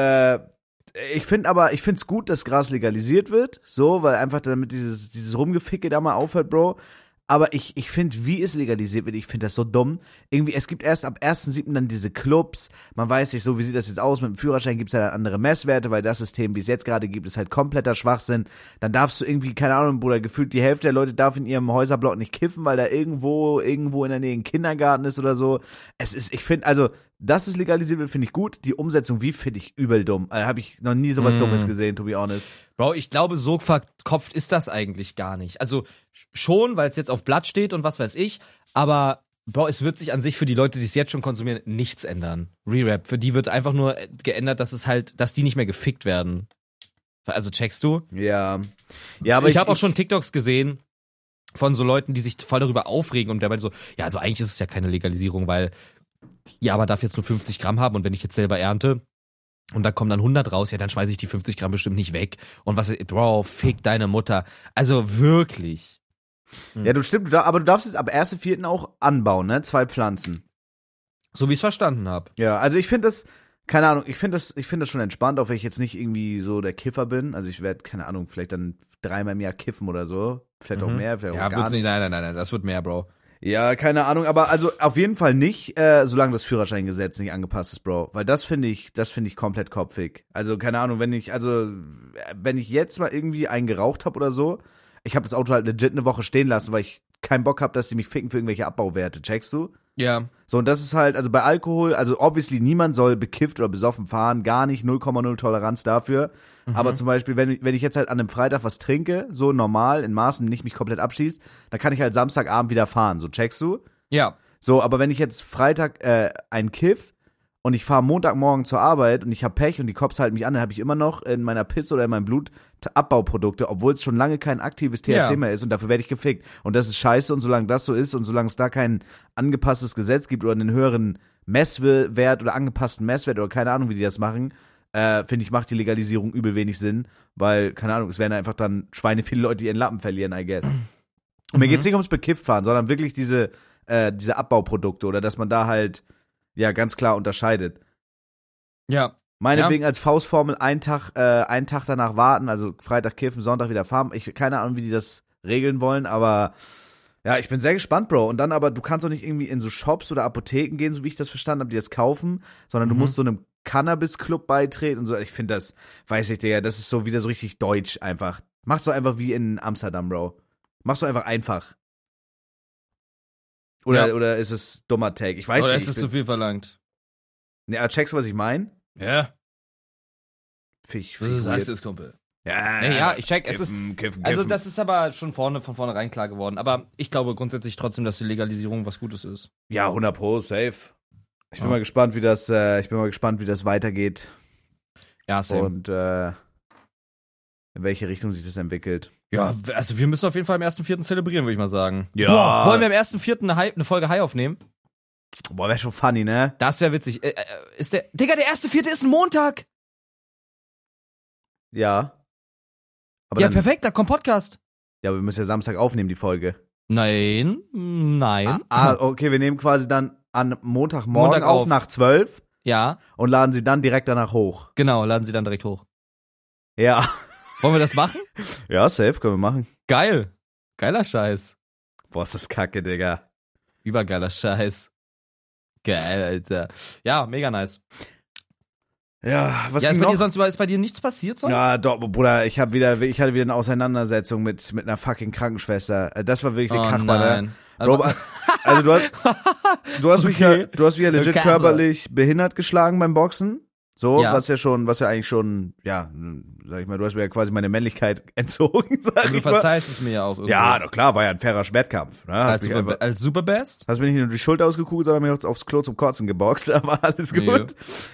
ich find's gut, dass Gras legalisiert wird. So, weil einfach damit dieses Rumgeficke da mal aufhört, Bro. Aber ich finde, wie es legalisiert wird, ich finde das so dumm. Irgendwie, es gibt erst ab 1.7. dann diese Clubs. Man weiß nicht so, wie sieht das jetzt aus? Mit dem Führerschein gibt's ja dann andere Messwerte, weil das System, wie es jetzt gerade gibt, ist halt kompletter Schwachsinn. Dann darfst du irgendwie, keine Ahnung, Bruder, gefühlt die Hälfte der Leute darf in ihrem Häuserblock nicht kiffen, weil da irgendwo in der Nähe ein Kindergarten ist oder so. Ich finde, also, dass es legalisiert wird, finde ich gut. Die Umsetzung, wie, finde ich übel dumm. Habe ich noch nie sowas Dummes gesehen, to be honest. Bro, ich glaube, so verkopft ist das eigentlich gar nicht. Also schon, weil es jetzt auf Blatt steht und was weiß ich, aber Bro, es wird sich an sich für die Leute, die es jetzt schon konsumieren, nichts ändern. Re-Rap, für die wird einfach nur geändert, dass die nicht mehr gefickt werden. Also checkst du? Ja. Ja, aber ich habe auch schon TikToks gesehen von so Leuten, die sich voll darüber aufregen und dabei so, ja, also eigentlich ist es ja keine Legalisierung, weil ja, man darf jetzt nur 50 Gramm haben und wenn ich jetzt selber ernte und da kommen dann 100 raus, ja, dann schmeiße ich die 50 Gramm bestimmt nicht weg. Und Bro, fick deine Mutter. Also wirklich. Ja, du stimmt, aber du darfst jetzt ab 1.4. auch anbauen, ne? 2 Pflanzen. So wie ich es verstanden habe. Ja, also ich finde das, keine Ahnung, ich finde das schon entspannt, auch wenn ich jetzt nicht irgendwie so der Kiffer bin. Also ich werde, keine Ahnung, vielleicht dann 3-mal im Jahr kiffen oder so. Vielleicht auch mehr, vielleicht auch gar nicht. Nein, das wird mehr, Bro. Ja, keine Ahnung, aber also auf jeden Fall nicht, solange das Führerscheingesetz nicht angepasst ist, Bro. Weil das finde ich komplett kopfig. Also, keine Ahnung, wenn ich jetzt mal irgendwie einen geraucht habe oder so, ich habe das Auto halt legit eine Woche stehen lassen, weil ich keinen Bock habe, dass die mich ficken für irgendwelche Abbauwerte, checkst du? Ja. So, und das ist halt, also bei Alkohol, also obviously niemand soll bekifft oder besoffen fahren, gar nicht, 0,0 Toleranz dafür. Aber zum Beispiel, wenn ich jetzt halt an einem Freitag was trinke, so normal, in Maßen, nicht mich komplett abschießt, dann kann ich halt Samstagabend wieder fahren, so checkst du? Ja. So, aber wenn ich jetzt Freitag einen kiff und ich fahre Montagmorgen zur Arbeit und ich habe Pech und die Cops halten mich an, dann habe ich immer noch in meiner Pisse oder in meinem Blut Abbauprodukte, obwohl es schon lange kein aktives THC mehr ist und dafür werde ich gefickt. Und das ist scheiße und solange das so ist und solange es da kein angepasstes Gesetz gibt oder einen höheren Messwert oder angepassten Messwert oder keine Ahnung, wie die das machen, finde ich, macht die Legalisierung übel wenig Sinn, weil, keine Ahnung, es werden einfach dann Schweine viele Leute, die ihren Lappen verlieren, I guess. Und mir geht's nicht ums Bekifftfahren, sondern wirklich diese Abbauprodukte oder dass man da halt, ja, ganz klar unterscheidet. Ja. Meinetwegen als Faustformel einen Tag danach warten, also Freitag kiffen, Sonntag wieder fahren. Ich keine Ahnung, wie die das regeln wollen, aber ja, ich bin sehr gespannt, Bro. Und dann aber, du kannst doch nicht irgendwie in so Shops oder Apotheken gehen, so wie ich das verstanden habe, die das kaufen, sondern du musst so einem Cannabis-Club beitreten und so. Ich finde das, weiß ich, Digga, das ist so wieder so richtig deutsch einfach. Mach's doch einfach wie in Amsterdam, Bro. Mach's doch einfach. Oder ist es dummer Take? Ich weiß nicht. Oder ist es zu viel verlangt? Ja, checkst du, was ich meine? Ja. Du sagst es, Kumpel. Ja, ja, ich check. Kiffen. Also das ist aber schon von vornherein klar geworden. Aber ich glaube grundsätzlich trotzdem, dass die Legalisierung was Gutes ist. Ja, 100%, safe. Ich bin mal gespannt, wie das weitergeht. Ja, safe. Und in welche Richtung sich das entwickelt. Ja, also wir müssen auf jeden Fall am 1.4. zelebrieren, würde ich mal sagen. Ja. Boah, wollen wir am 1.4. eine Folge High aufnehmen? Boah, wäre schon funny, ne? Das wäre witzig. Digga, der 1.4. ist ein Montag. Ja. Aber ja, perfekt, da kommt Podcast. Ja, aber wir müssen ja Samstag aufnehmen, die Folge. Nein. Okay, wir nehmen quasi dann an Montagmorgen auf nach 12. Ja. Und laden sie dann direkt danach hoch. Genau, laden sie dann direkt hoch. Ja. Wollen wir das machen? Ja, safe, können wir machen. Geil. Geiler Scheiß. Boah, ist das kacke, Digga. Übergeiler Scheiß. Geil, Alter. Ja, mega nice. Ja, was ja, ist bei dir nichts passiert sonst? Ja, doch, Bruder, ich hatte wieder eine Auseinandersetzung mit einer fucking Krankenschwester. Das war wirklich eine Kachbar, ne? Also du hast mich ja legit körperlich behindert geschlagen beim Boxen. So, was ja eigentlich schon, ja, sag ich mal, du hast mir ja quasi meine Männlichkeit entzogen, sag ich mal. Du verzeihst es mir ja auch irgendwie. Ja, doch klar, war ja ein fairer Schwertkampf. Ne? Als Superbest? Hast mir nicht nur die Schulter ausgekugelt, sondern mir aufs Klo zum Kotzen geboxt, da war alles gut.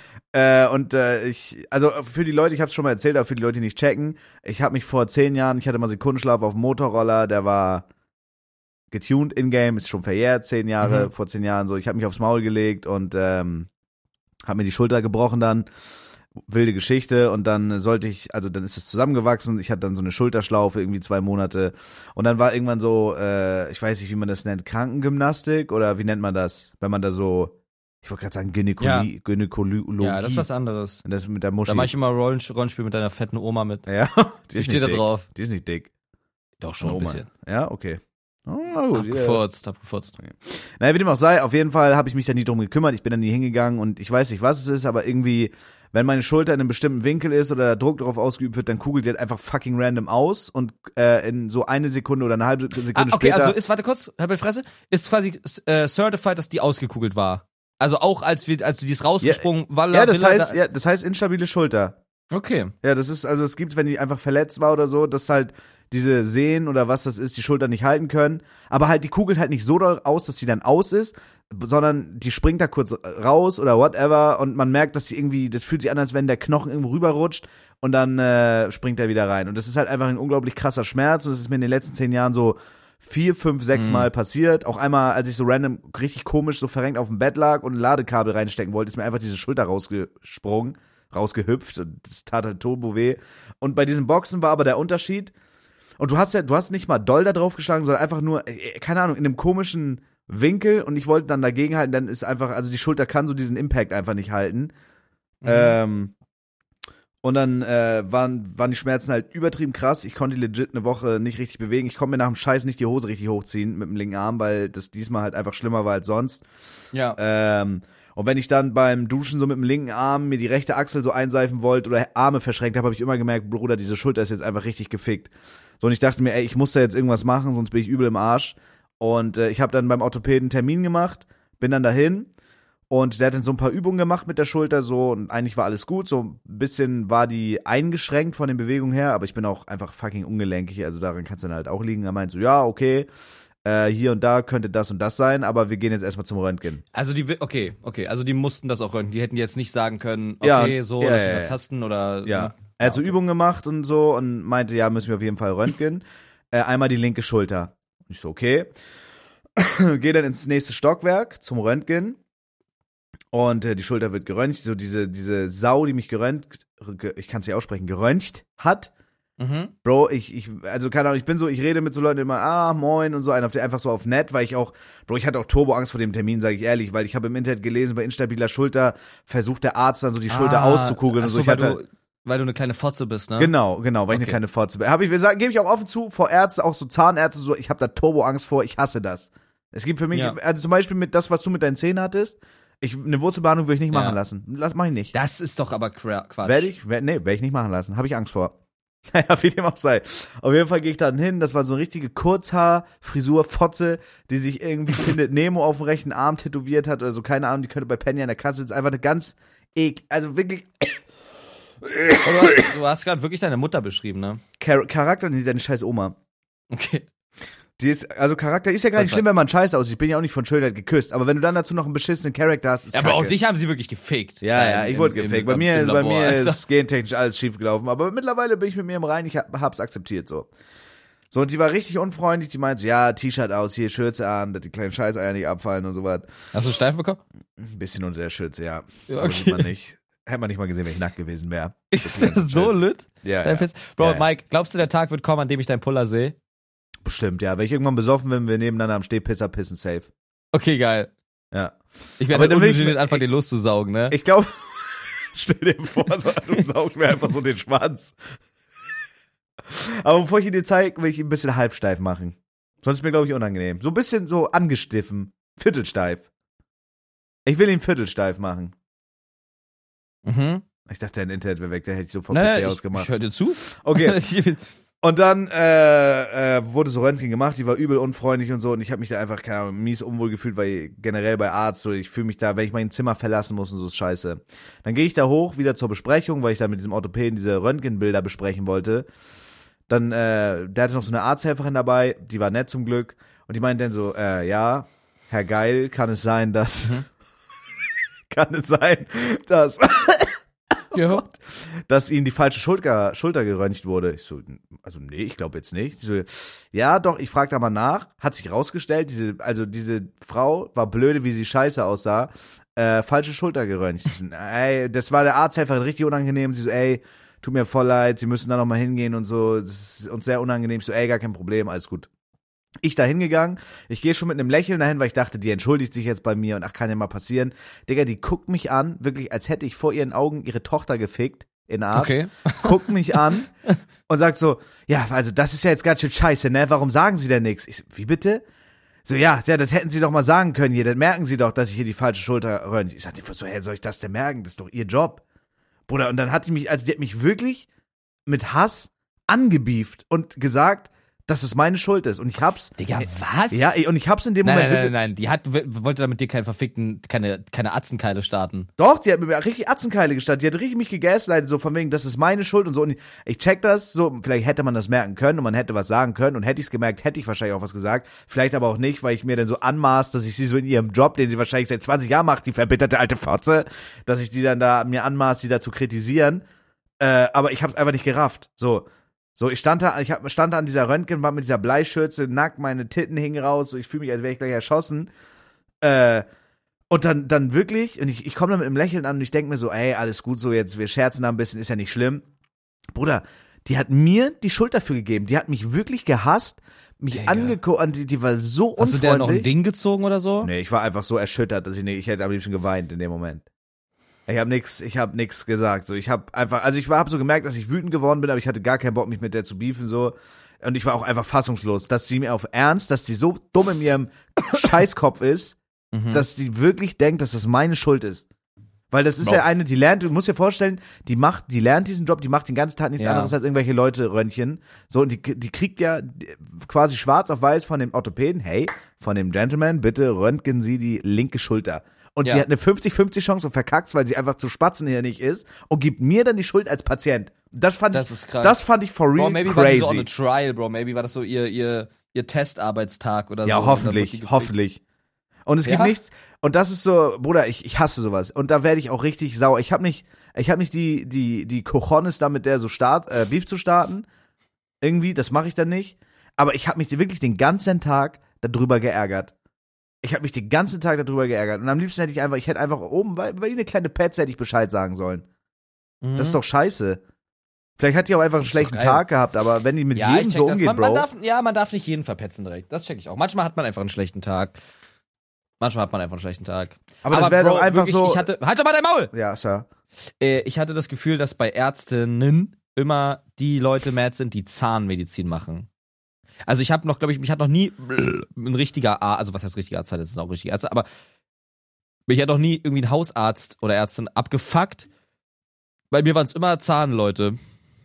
Also für die Leute, ich hab's schon mal erzählt, aber für die Leute, die nicht checken, ich habe mich vor 10 Jahren, ich hatte mal Sekundenschlaf auf dem Motorroller, der war getuned in-game, ist schon verjährt, 10 Jahre, vor 10 Jahren so, ich habe mich aufs Maul gelegt und hab mir die Schulter gebrochen dann, wilde Geschichte und dann dann ist es zusammengewachsen, ich hatte dann so eine Schulterschlaufe, irgendwie 2 Monate und dann war irgendwann so, ich weiß nicht, wie man das nennt, Krankengymnastik oder wie nennt man das, wenn man da so, ich wollte gerade sagen Gynäkologie. Ja, das ist was anderes. Das mit der Muschi. Da mach ich immer Rollenspiel mit deiner fetten Oma mit. Ja, die steht da drauf. Die ist nicht dick. Doch schon ein bisschen. Ja, okay. Abgefurzt. Naja, wie dem auch sei, auf jeden Fall habe ich mich da nie drum gekümmert, ich bin da nie hingegangen und ich weiß nicht, was es ist, aber irgendwie, wenn meine Schulter in einem bestimmten Winkel ist oder der Druck darauf ausgeübt wird, dann kugelt die halt einfach fucking random aus und in so eine Sekunde oder eine halbe Sekunde später. Also warte kurz, Herr Fresse, ist quasi certified, dass die ausgekugelt war. Also auch als die ist rausgesprungen, das heißt instabile Schulter. Okay. Ja, das ist, also es gibt, wenn die einfach verletzt war oder so, dass halt diese Sehnen oder was das ist, die Schulter nicht halten können, aber halt die kugelt halt nicht so doll aus, dass sie dann aus ist, sondern die springt da kurz raus oder whatever und man merkt, dass sie irgendwie, das fühlt sich an, als wenn der Knochen irgendwo rüberrutscht und dann springt er wieder rein und das ist halt einfach ein unglaublich krasser Schmerz und das ist mir in den letzten 10 Jahren so 4, 5, 6 Mal passiert. Auch einmal, als ich so random, richtig komisch so verrenkt auf dem Bett lag und ein Ladekabel reinstecken wollte, ist mir einfach diese Schulter rausgehüpft und das tat halt turbo weh. Und bei diesen Boxen war aber der Unterschied, und du hast nicht mal doll da drauf geschlagen, sondern einfach nur, keine Ahnung, in einem komischen Winkel und ich wollte dann dagegenhalten, dann ist einfach, also die Schulter kann so diesen Impact einfach nicht halten. Und dann waren die Schmerzen halt übertrieben krass. Ich konnte legit eine Woche nicht richtig bewegen. Ich konnte mir nach dem Scheiß nicht die Hose richtig hochziehen mit dem linken Arm, weil das diesmal halt einfach schlimmer war als sonst. Ja. Und wenn ich dann beim Duschen so mit dem linken Arm mir die rechte Achsel so einseifen wollte oder Arme verschränkt habe ich immer gemerkt, Bruder, diese Schulter ist jetzt einfach richtig gefickt. So, und ich dachte mir, ich muss da jetzt irgendwas machen, sonst bin ich übel im Arsch. Und ich habe dann beim Orthopäden einen Termin gemacht, bin dann dahin. Und der hat dann so ein paar Übungen gemacht mit der Schulter so und eigentlich war alles gut. So ein bisschen war die eingeschränkt von den Bewegungen her, aber ich bin auch einfach fucking ungelenkig, also daran kann es dann halt auch liegen. Er meint so, ja, okay, hier und da könnte das und das sein, aber wir gehen jetzt erstmal zum Röntgen. Also also die mussten das auch röntgen, die hätten jetzt nicht sagen können, okay, das tasten oder... Ja, er hat so Übungen gemacht und so und meinte, ja, müssen wir auf jeden Fall röntgen. Einmal die linke Schulter. Ich so, okay. Geh dann ins nächste Stockwerk zum Röntgen. Und die Schulter wird geröntgt, so diese Sau, die mich geröntgt hat. Bro, also keine Ahnung, ich rede mit so Leuten immer, moin und so, einfach so auf nett, weil ich hatte auch Turboangst vor dem Termin, sage ich ehrlich, weil ich habe im Internet gelesen, bei instabiler Schulter versucht der Arzt dann so die Schulter auszukugeln und so. Weil du eine kleine Fotze bist, ne? Genau, weil ich eine kleine Fotze bin. Gebe ich auch offen zu, vor Ärzte, auch so Zahnärzte, so, ich habe da Turboangst vor, ich hasse das. Es gibt für mich, also zum Beispiel mit das, was du mit deinen Zähnen hattest, eine Wurzelbehandlung würde ich nicht machen lassen. Mach ich nicht. Das ist doch aber Quatsch. Werde ich nicht machen lassen. Habe ich Angst vor. Naja, wie dem auch sei. Auf jeden Fall gehe ich dann hin. Das war so eine richtige Kurzhaar-Frisur, Fotze, die sich irgendwie findet Nemo auf dem rechten Arm tätowiert hat oder so. Keine Ahnung, die könnte bei Penny an der Kasse. Das ist einfach eine ganz also wirklich... Du hast gerade wirklich deine Mutter beschrieben, ne? Charakter, nee, deine scheiß Oma. Okay. Charakter ist ja gar nicht schlimm, wenn man scheiße aussieht. Ich bin ja auch nicht von Schönheit geküsst. Aber wenn du dann dazu noch einen beschissenen Charakter hast, ist aber auch dich haben sie wirklich gefickt. Ja, ich wurde gefickt. Bei mir ist gentechnisch alles schief gelaufen. Aber mittlerweile bin ich mit mir im Reinen. Ich hab's akzeptiert, so. So, und die war richtig unfreundlich. Die meinte so, ja, T-Shirt aus, hier Schürze an, dass die kleinen Scheißeier nicht abfallen und so was. Hast du Steifen bekommen? Ein bisschen unter der Schürze, ja. Okay. Sieht man nicht. Hätte man nicht mal gesehen, wenn ich nackt gewesen wäre. Ist das so lit? Ja. Bro, Mike, glaubst du, der Tag wird kommen, an dem ich deinen Puller sehe? Bestimmt, ja. Wenn ich irgendwann besoffen bin, wir nebeneinander am Stehpizza pissen, safe. Okay, geil. Ja. Ich werde dann ungeniert anfangen, den loszusaugen, ne? Ich glaube, stell dir vor, du saugst mir einfach so den Schwanz. Aber bevor ich ihn dir zeige, will ich ihn ein bisschen halbsteif machen. Sonst ist mir, glaube ich, unangenehm. So ein bisschen so angestiffen. Viertelsteif. Ich will ihn viertelsteif machen. Ich dachte, dein Internet wäre weg, der hätte ich so vom PC aus gemacht. Ich höre dir zu. Okay. Und dann wurde so Röntgen gemacht, die war übel unfreundlich und so. Und ich habe mich da einfach, keine Ahnung, mies unwohl gefühlt, weil generell bei Arzt, so ich fühle mich da, wenn ich mein Zimmer verlassen muss und so, ist scheiße. Dann gehe ich da hoch, wieder zur Besprechung, weil ich da mit diesem Orthopäden diese Röntgenbilder besprechen wollte. Dann, der hatte noch so eine Arzthelferin dabei, die war nett zum Glück. Und die meinte dann so, ja, Herr Geil, kann es sein, dass ja. dass ihm die falsche Schulter geröntgt wurde. Ich so, also nee, ich glaube jetzt nicht. Die so, ja, doch, ich frage da mal nach. Hat sich rausgestellt, diese Frau war blöde, wie sie scheiße aussah. Falsche Schulter geröntgt. So, ey, das war der Arzthelferin richtig unangenehm. Sie so, ey, tut mir voll leid, Sie müssen da nochmal hingehen und so. Das ist uns sehr unangenehm. Ich so, ey, gar kein Problem, alles gut. Ich da hingegangen, ich gehe schon mit einem Lächeln dahin, weil ich dachte, die entschuldigt sich jetzt bei mir und ach, kann ja mal passieren. Digga, die guckt mich an, wirklich, als hätte ich vor ihren Augen ihre Tochter gefickt, in der Art. Okay. Guckt mich an und sagt so, ja, also das ist ja jetzt ganz schön scheiße, ne, warum sagen Sie denn nichts? Ich so, wie bitte? So, ja, das hätten Sie doch mal sagen können hier, dann merken Sie doch, dass ich hier die falsche Schulter röntge. Ich sagte, so, hey, soll ich das denn merken? Das ist doch Ihr Job. Bruder, und dann hat die hat mich wirklich mit Hass angebieft und gesagt, dass es meine Schuld ist. Und ich hab's. Digga, was? Ja, und ich hab's in dem Moment. Nein. Die wollte da mit dir keine Atzenkeile starten. Doch, die hat mir richtig Atzenkeile gestartet. Die hat richtig mich gegaslightet, so von wegen, das ist meine Schuld und so. Und ich check das, so, vielleicht hätte man das merken können und man hätte was sagen können. Und hätte ich's gemerkt, hätte ich wahrscheinlich auch was gesagt. Vielleicht aber auch nicht, weil ich mir dann so anmaß, dass ich sie so in ihrem Job, den sie wahrscheinlich seit 20 Jahren macht, die verbitterte alte Fotze, dass ich die dann da mir anmaß, die da zu kritisieren. Aber ich hab's einfach nicht gerafft. So, ich stand da an dieser Röntgenwand mit dieser Bleischürze, nackt, meine Titten hingen raus, so, ich fühle mich, als wäre ich gleich erschossen. Und dann wirklich, und ich komme da mit einem Lächeln an und ich denke mir so, ey, alles gut so jetzt, wir scherzen da ein bisschen, ist ja nicht schlimm. Bruder, die hat mir die Schuld dafür gegeben, die hat mich wirklich gehasst, mich angeguckt, und die war so unfreundlich. Hast du der noch ein Ding gezogen oder so? Nee, ich war einfach so erschüttert, dass ich hätte am liebsten geweint in dem Moment. Ich hab nix gesagt, so, ich hab so gemerkt, dass ich wütend geworden bin, aber ich hatte gar keinen Bock, mich mit der zu beefen, so, und ich war auch einfach fassungslos, dass sie mir auf Ernst, dass die so dumm in ihrem Scheißkopf ist, dass die wirklich denkt, dass das meine Schuld ist. Weil das ist ja eine, die lernt, du musst dir vorstellen, die lernt diesen Job, die macht den ganzen Tag nichts anderes als irgendwelche Leute röntgen, so, und die kriegt ja quasi schwarz auf weiß von dem Orthopäden, hey, von dem Gentleman, bitte röntgen Sie die linke Schulter. Und sie hat eine 50-50 Chance und verkackt, weil sie einfach zu spatzenhirnig ist und gibt mir dann die Schuld als Patient. Das fand ich for real maybe crazy. War die so on a trial, Bro. Maybe war das so ihr Testarbeitstag oder so. Ja, hoffentlich. Und es gibt nichts, und das ist so, Bruder, ich hasse sowas. Und da werde ich auch richtig sauer. Ich hab nicht die Cojones da mit der so Beef zu starten. Irgendwie, das mache ich dann nicht. Aber ich habe mich wirklich den ganzen Tag darüber geärgert. Ich habe mich den ganzen Tag darüber geärgert. Und am liebsten hätte ich hätte einfach oben, weil die eine kleine Petze hätte ich Bescheid sagen sollen. Mhm. Das ist doch scheiße. Vielleicht hat die auch einfach einen schlechten Tag gehabt, aber wenn die mit jedem so umgeht, Bro. Man darf nicht jeden verpetzen direkt. Das check ich auch. Manchmal hat man einfach einen schlechten Tag. Aber das wäre doch einfach wirklich, so. halt doch mal dein Maul! Ja, Sir. Ich hatte das Gefühl, dass bei Ärztinnen immer die Leute mad sind, die Zahnmedizin machen. Also mich hat noch nie ein richtiger Arzt, also was heißt richtiger Arzt, das ist auch richtiger Arzt, aber mich hat noch nie irgendwie ein Hausarzt oder Ärztin abgefuckt. Bei mir waren es immer Zahnleute.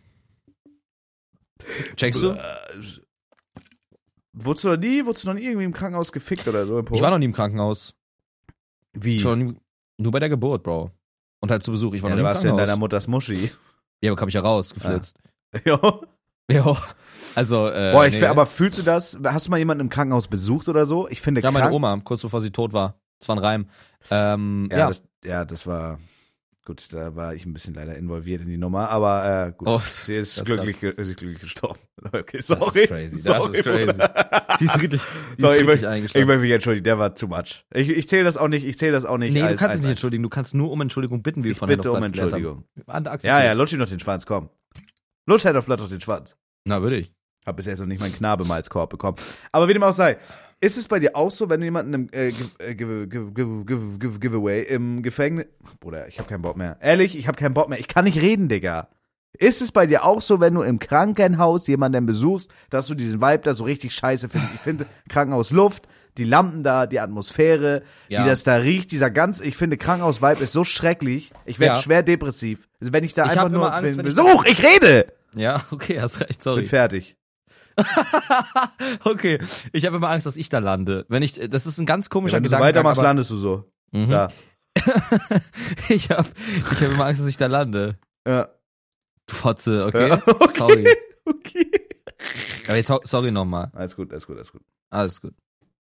Checkst du? Wurdest du noch nie irgendwie im Krankenhaus gefickt oder so? Ich war noch nie im Krankenhaus. Wie? Ich war nur bei der Geburt, Bro. Und halt zu Besuch. Ich war noch nie im Krankenhaus. Da warst du in deiner Mutters Muschi. Ja, aber kam ich ja rausgeflitzt. Ja. Jo. Also, aber fühlst du das? Hast du mal jemanden im Krankenhaus besucht oder so? Ich finde ja, meine Oma, kurz bevor sie tot war. Das war ein Reim. Das war, gut, da war ich ein bisschen leider involviert in die Nummer, aber gut, sie ist glücklich gestorben. Okay, sorry. Das ist crazy. Die ist richtig eingeschlafen. Ich möchte mich entschuldigen, der war too much. Ich zähle das auch nicht. Nee, du kannst dich nicht entschuldigen, du kannst nur um Entschuldigung bitten, wie wir von bitte um Entschuldigung. Ja, lutsch ihn noch den Schwanz, komm. Lutsch halt auf Blatt auf den Schwanz. Na, würde ich. Hab bis jetzt noch nicht meinen Knabemalzkorb bekommen. Aber wie dem auch sei, ist es bei dir auch so, wenn du jemanden im Giveaway im Gefängnis... Bruder, ich hab keinen Bock mehr. Ehrlich, ich hab keinen Bock mehr. Ich kann nicht reden, Digga. Ist es bei dir auch so, wenn du im Krankenhaus jemanden besuchst, dass du diesen Vibe da so richtig scheiße findest? Ich finde Krankenhausluft, die Lampen da, die Atmosphäre, wie das da riecht, ich finde Krankenhaus-Vibe ist so schrecklich. Ich werde schwer depressiv. Also wenn ich da einfach nur Angst, Besuch, ich rede! Ja, okay, hast recht, sorry. Bin fertig. Okay, ich habe immer Angst, dass ich da lande. Das ist ein ganz komischer Wenn du so Gedankengang, weitermachst, aber landest du so. Mhm. Da. ich hab immer Angst, dass ich da lande. Ja. Du Fotze, okay? Ja, okay. Sorry. Okay. Aber jetzt, sorry nochmal. Alles gut. Alles gut. Alles gut.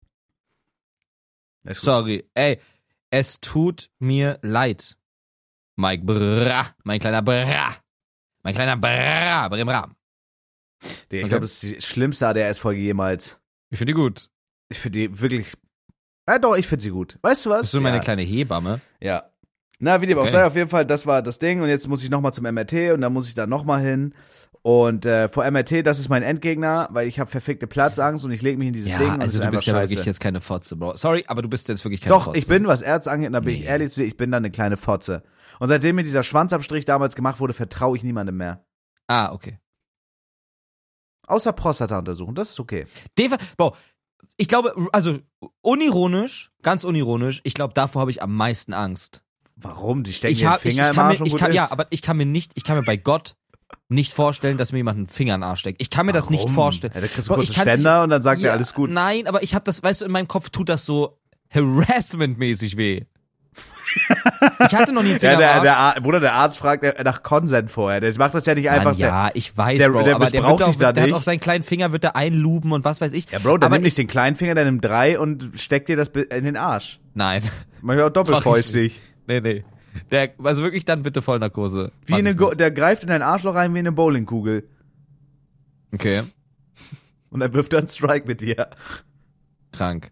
Sorry. Ey, es tut mir leid. Mike Bra. Mein kleiner Bra. Brimra. Ich glaube, das ist die schlimmste ADS-Folge jemals. Ich finde die gut. Ich finde die wirklich. Ja, doch, ich finde sie gut. Weißt du was? Bist du meine kleine Hebamme? Ja. Na, wie dem auch sei, auf jeden Fall, das war das Ding. Und jetzt muss ich nochmal zum MRT und dann muss ich da nochmal hin. Und vor MRT, das ist mein Endgegner, weil ich habe verfickte Platzangst und ich lege mich in dieses Ding. Und also du bist ja wirklich jetzt keine Fotze, Bro. Sorry, aber du bist jetzt wirklich keine Fotze. Doch, ich bin, was Ärzte angeht, da bin ich ehrlich zu dir, ich bin da eine kleine Fotze. Und seitdem mir dieser Schwanzabstrich damals gemacht wurde, vertraue ich niemandem mehr. Ah, okay. Außer Prostata-Untersuchung, das ist okay. Bro, ich glaube, also unironisch, ganz unironisch, ich glaube, davor habe ich am meisten Angst. Warum? Die stecken den Finger im Arsch und gut ist? Ja, aber ich kann mir bei Gott nicht vorstellen, dass mir jemand einen Finger in den Arsch steckt. Ich kann mir das nicht vorstellen. Ja, da kriegst du kurz einen Ständer und dann sagt er alles gut. Nein, aber ich habe das, weißt du, in meinem Kopf tut das so Harassment-mäßig weh. Ich hatte noch nie einen Finger im Arsch. Bruder, der Arzt fragt nach Consent vorher. Der macht das ja nicht einfach. Mann, ja, ich weiß, der, Bro, der aber der hat auch seinen kleinen Finger, wird er einluben und was weiß ich. Ja, Bro, der nimmt nicht den kleinen Finger, der nimmt 3 und steckt dir das in den Arsch. Nein. Manchmal auch doppelfäustig. Nee. Also wirklich dann bitte Vollnarkose. Der greift in dein Arschloch rein wie in eine Bowlingkugel. Okay. Und er wirft dann Strike mit dir. Krank.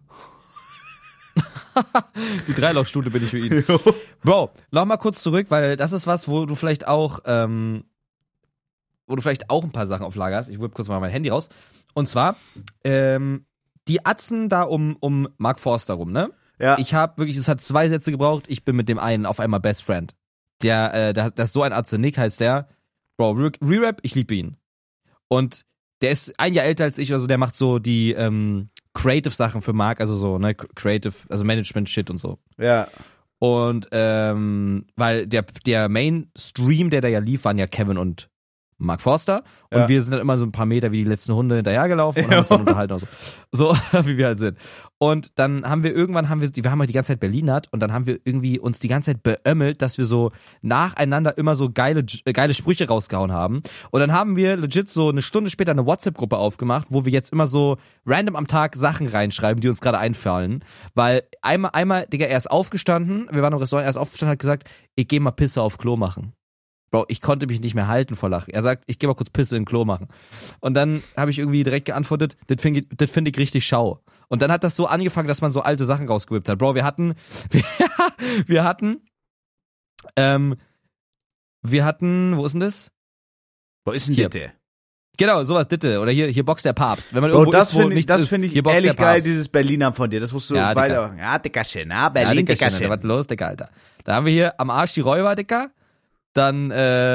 Die Dreilochstute bin ich für ihn. Bro, noch mal kurz zurück, weil das ist was, wo du vielleicht auch ein paar Sachen auf Lager hast. Ich whip kurz mal mein Handy raus. Und zwar, die Atzen da um Mark Forster rum, ne? Ja. Es hat 2 Sätze gebraucht, ich bin mit dem einen auf einmal Best Friend. Das ist so ein Atze, Nick heißt der. Bro, Re-Rap, ich liebe ihn. Und der ist ein Jahr älter als ich, also der macht so die Creative-Sachen für Mark, also so, ne, Creative, also Management-Shit und so. Ja. Und weil der Mainstream, der da ja lief, waren ja Kevin und Mark Forster. Und wir sind dann immer so ein paar Meter wie die letzten Hunde hinterhergelaufen und haben uns dann unterhalten und so. So, wie wir halt sind. Und dann haben wir halt die ganze Zeit Berlinert und dann haben wir irgendwie uns die ganze Zeit beömmelt, dass wir so nacheinander immer so geile Sprüche rausgehauen haben. Und dann haben wir legit so eine Stunde später eine WhatsApp-Gruppe aufgemacht, wo wir jetzt immer so random am Tag Sachen reinschreiben, die uns gerade einfallen. Weil einmal, Digga, er ist aufgestanden, wir waren im Restaurant, er ist aufgestanden und hat gesagt, ich geh mal Pisse auf Klo machen. Bro, ich konnte mich nicht mehr halten vor Lachen. Er sagt, ich geh mal kurz Pisse in Klo machen. Und dann habe ich irgendwie direkt geantwortet, das find ich richtig schau. Und dann hat das so angefangen, dass man so alte Sachen rausgewippt hat. Bro, wir hatten, wo ist denn das? Wo ist denn hier. Ditte? Genau, sowas, Ditte. Oder hier boxt der Papst. Wenn man Bro, irgendwo ist, wo nichts ist, das finde ich hier boxt ehrlich der geil, Papst. dieses Berliner von dir. Das musst du weiter. Ja, Dickerchen, Berlin, Dickerchen. Was los, Dicker, Alter. Da haben wir hier am Arsch die Räuber, Dicker. Dann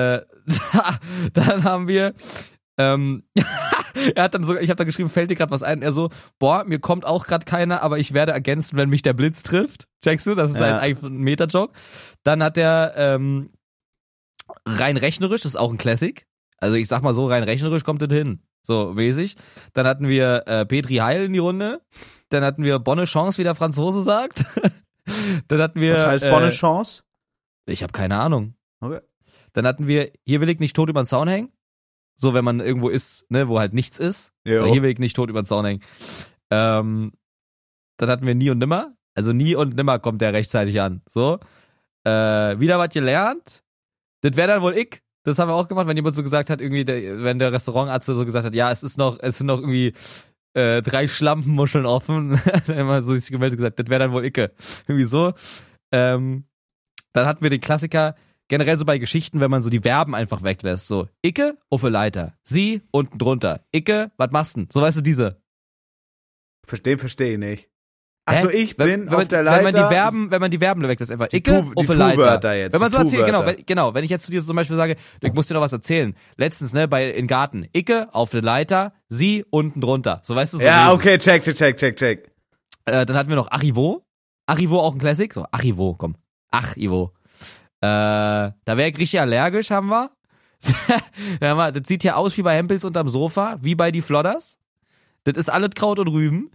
haben wir, er hat dann sogar, ich habe da geschrieben, fällt dir gerade was ein? Er so, boah, mir kommt auch gerade keiner, aber ich werde ergänzen, wenn mich der Blitz trifft. Checkst du? Das ist eigentlich ein Meta-Joke. Dann hat er rein rechnerisch, das ist auch ein Classic. Also ich sag mal so, rein rechnerisch kommt das hin. So mäßig. Dann hatten wir Petri Heil in die Runde. Dann hatten wir Bonne Chance, wie der Franzose sagt. Dann hatten wir. Was heißt Bonne Chance? Ich habe keine Ahnung. Okay. Dann hatten wir, hier will ich nicht tot über den Zaun hängen. So, wenn man irgendwo ist, ne, wo halt nichts ist. Hier will ich nicht tot über den Zaun hängen. Dann hatten wir nie und nimmer. Also nie und nimmer kommt der rechtzeitig an. So. Wieder was gelernt. Das wäre dann wohl ich. Das haben wir auch gemacht, wenn jemand so gesagt hat, irgendwie, wenn der Restaurantarzt so gesagt hat, ja, es sind noch irgendwie 3 Schlampenmuscheln offen. Dann immer so sich gemeldet und gesagt, das wäre dann wohl Icke. Irgendwie so. Dann hatten wir den Klassiker, generell so bei Geschichten, wenn man so die Verben einfach weglässt. So, Icke, auf der Leiter. Sie, unten drunter. Icke, was machst du? So, weißt du, diese. Verstehe ich nicht. Achso, ich bin auf der Leiter. Wenn man die Verben weglässt, einfach Icke, auf der Leiter. Jetzt, wenn man so erzählt, genau, wenn ich jetzt zu dir zum Beispiel sage, ich muss dir noch was erzählen. Letztens, ne, in Garten. Icke, auf der Leiter, sie, unten drunter. So, weißt du, so. Ja, okay, check. Dann hatten wir noch Achivo. Achivo auch ein Classic. So, Achivo, komm. Achivo. Da wäre ich richtig allergisch, haben wir. Ja, mal, das sieht ja aus wie bei Hempels unterm Sofa, wie bei die Flodders. Das ist alles Kraut und Rüben.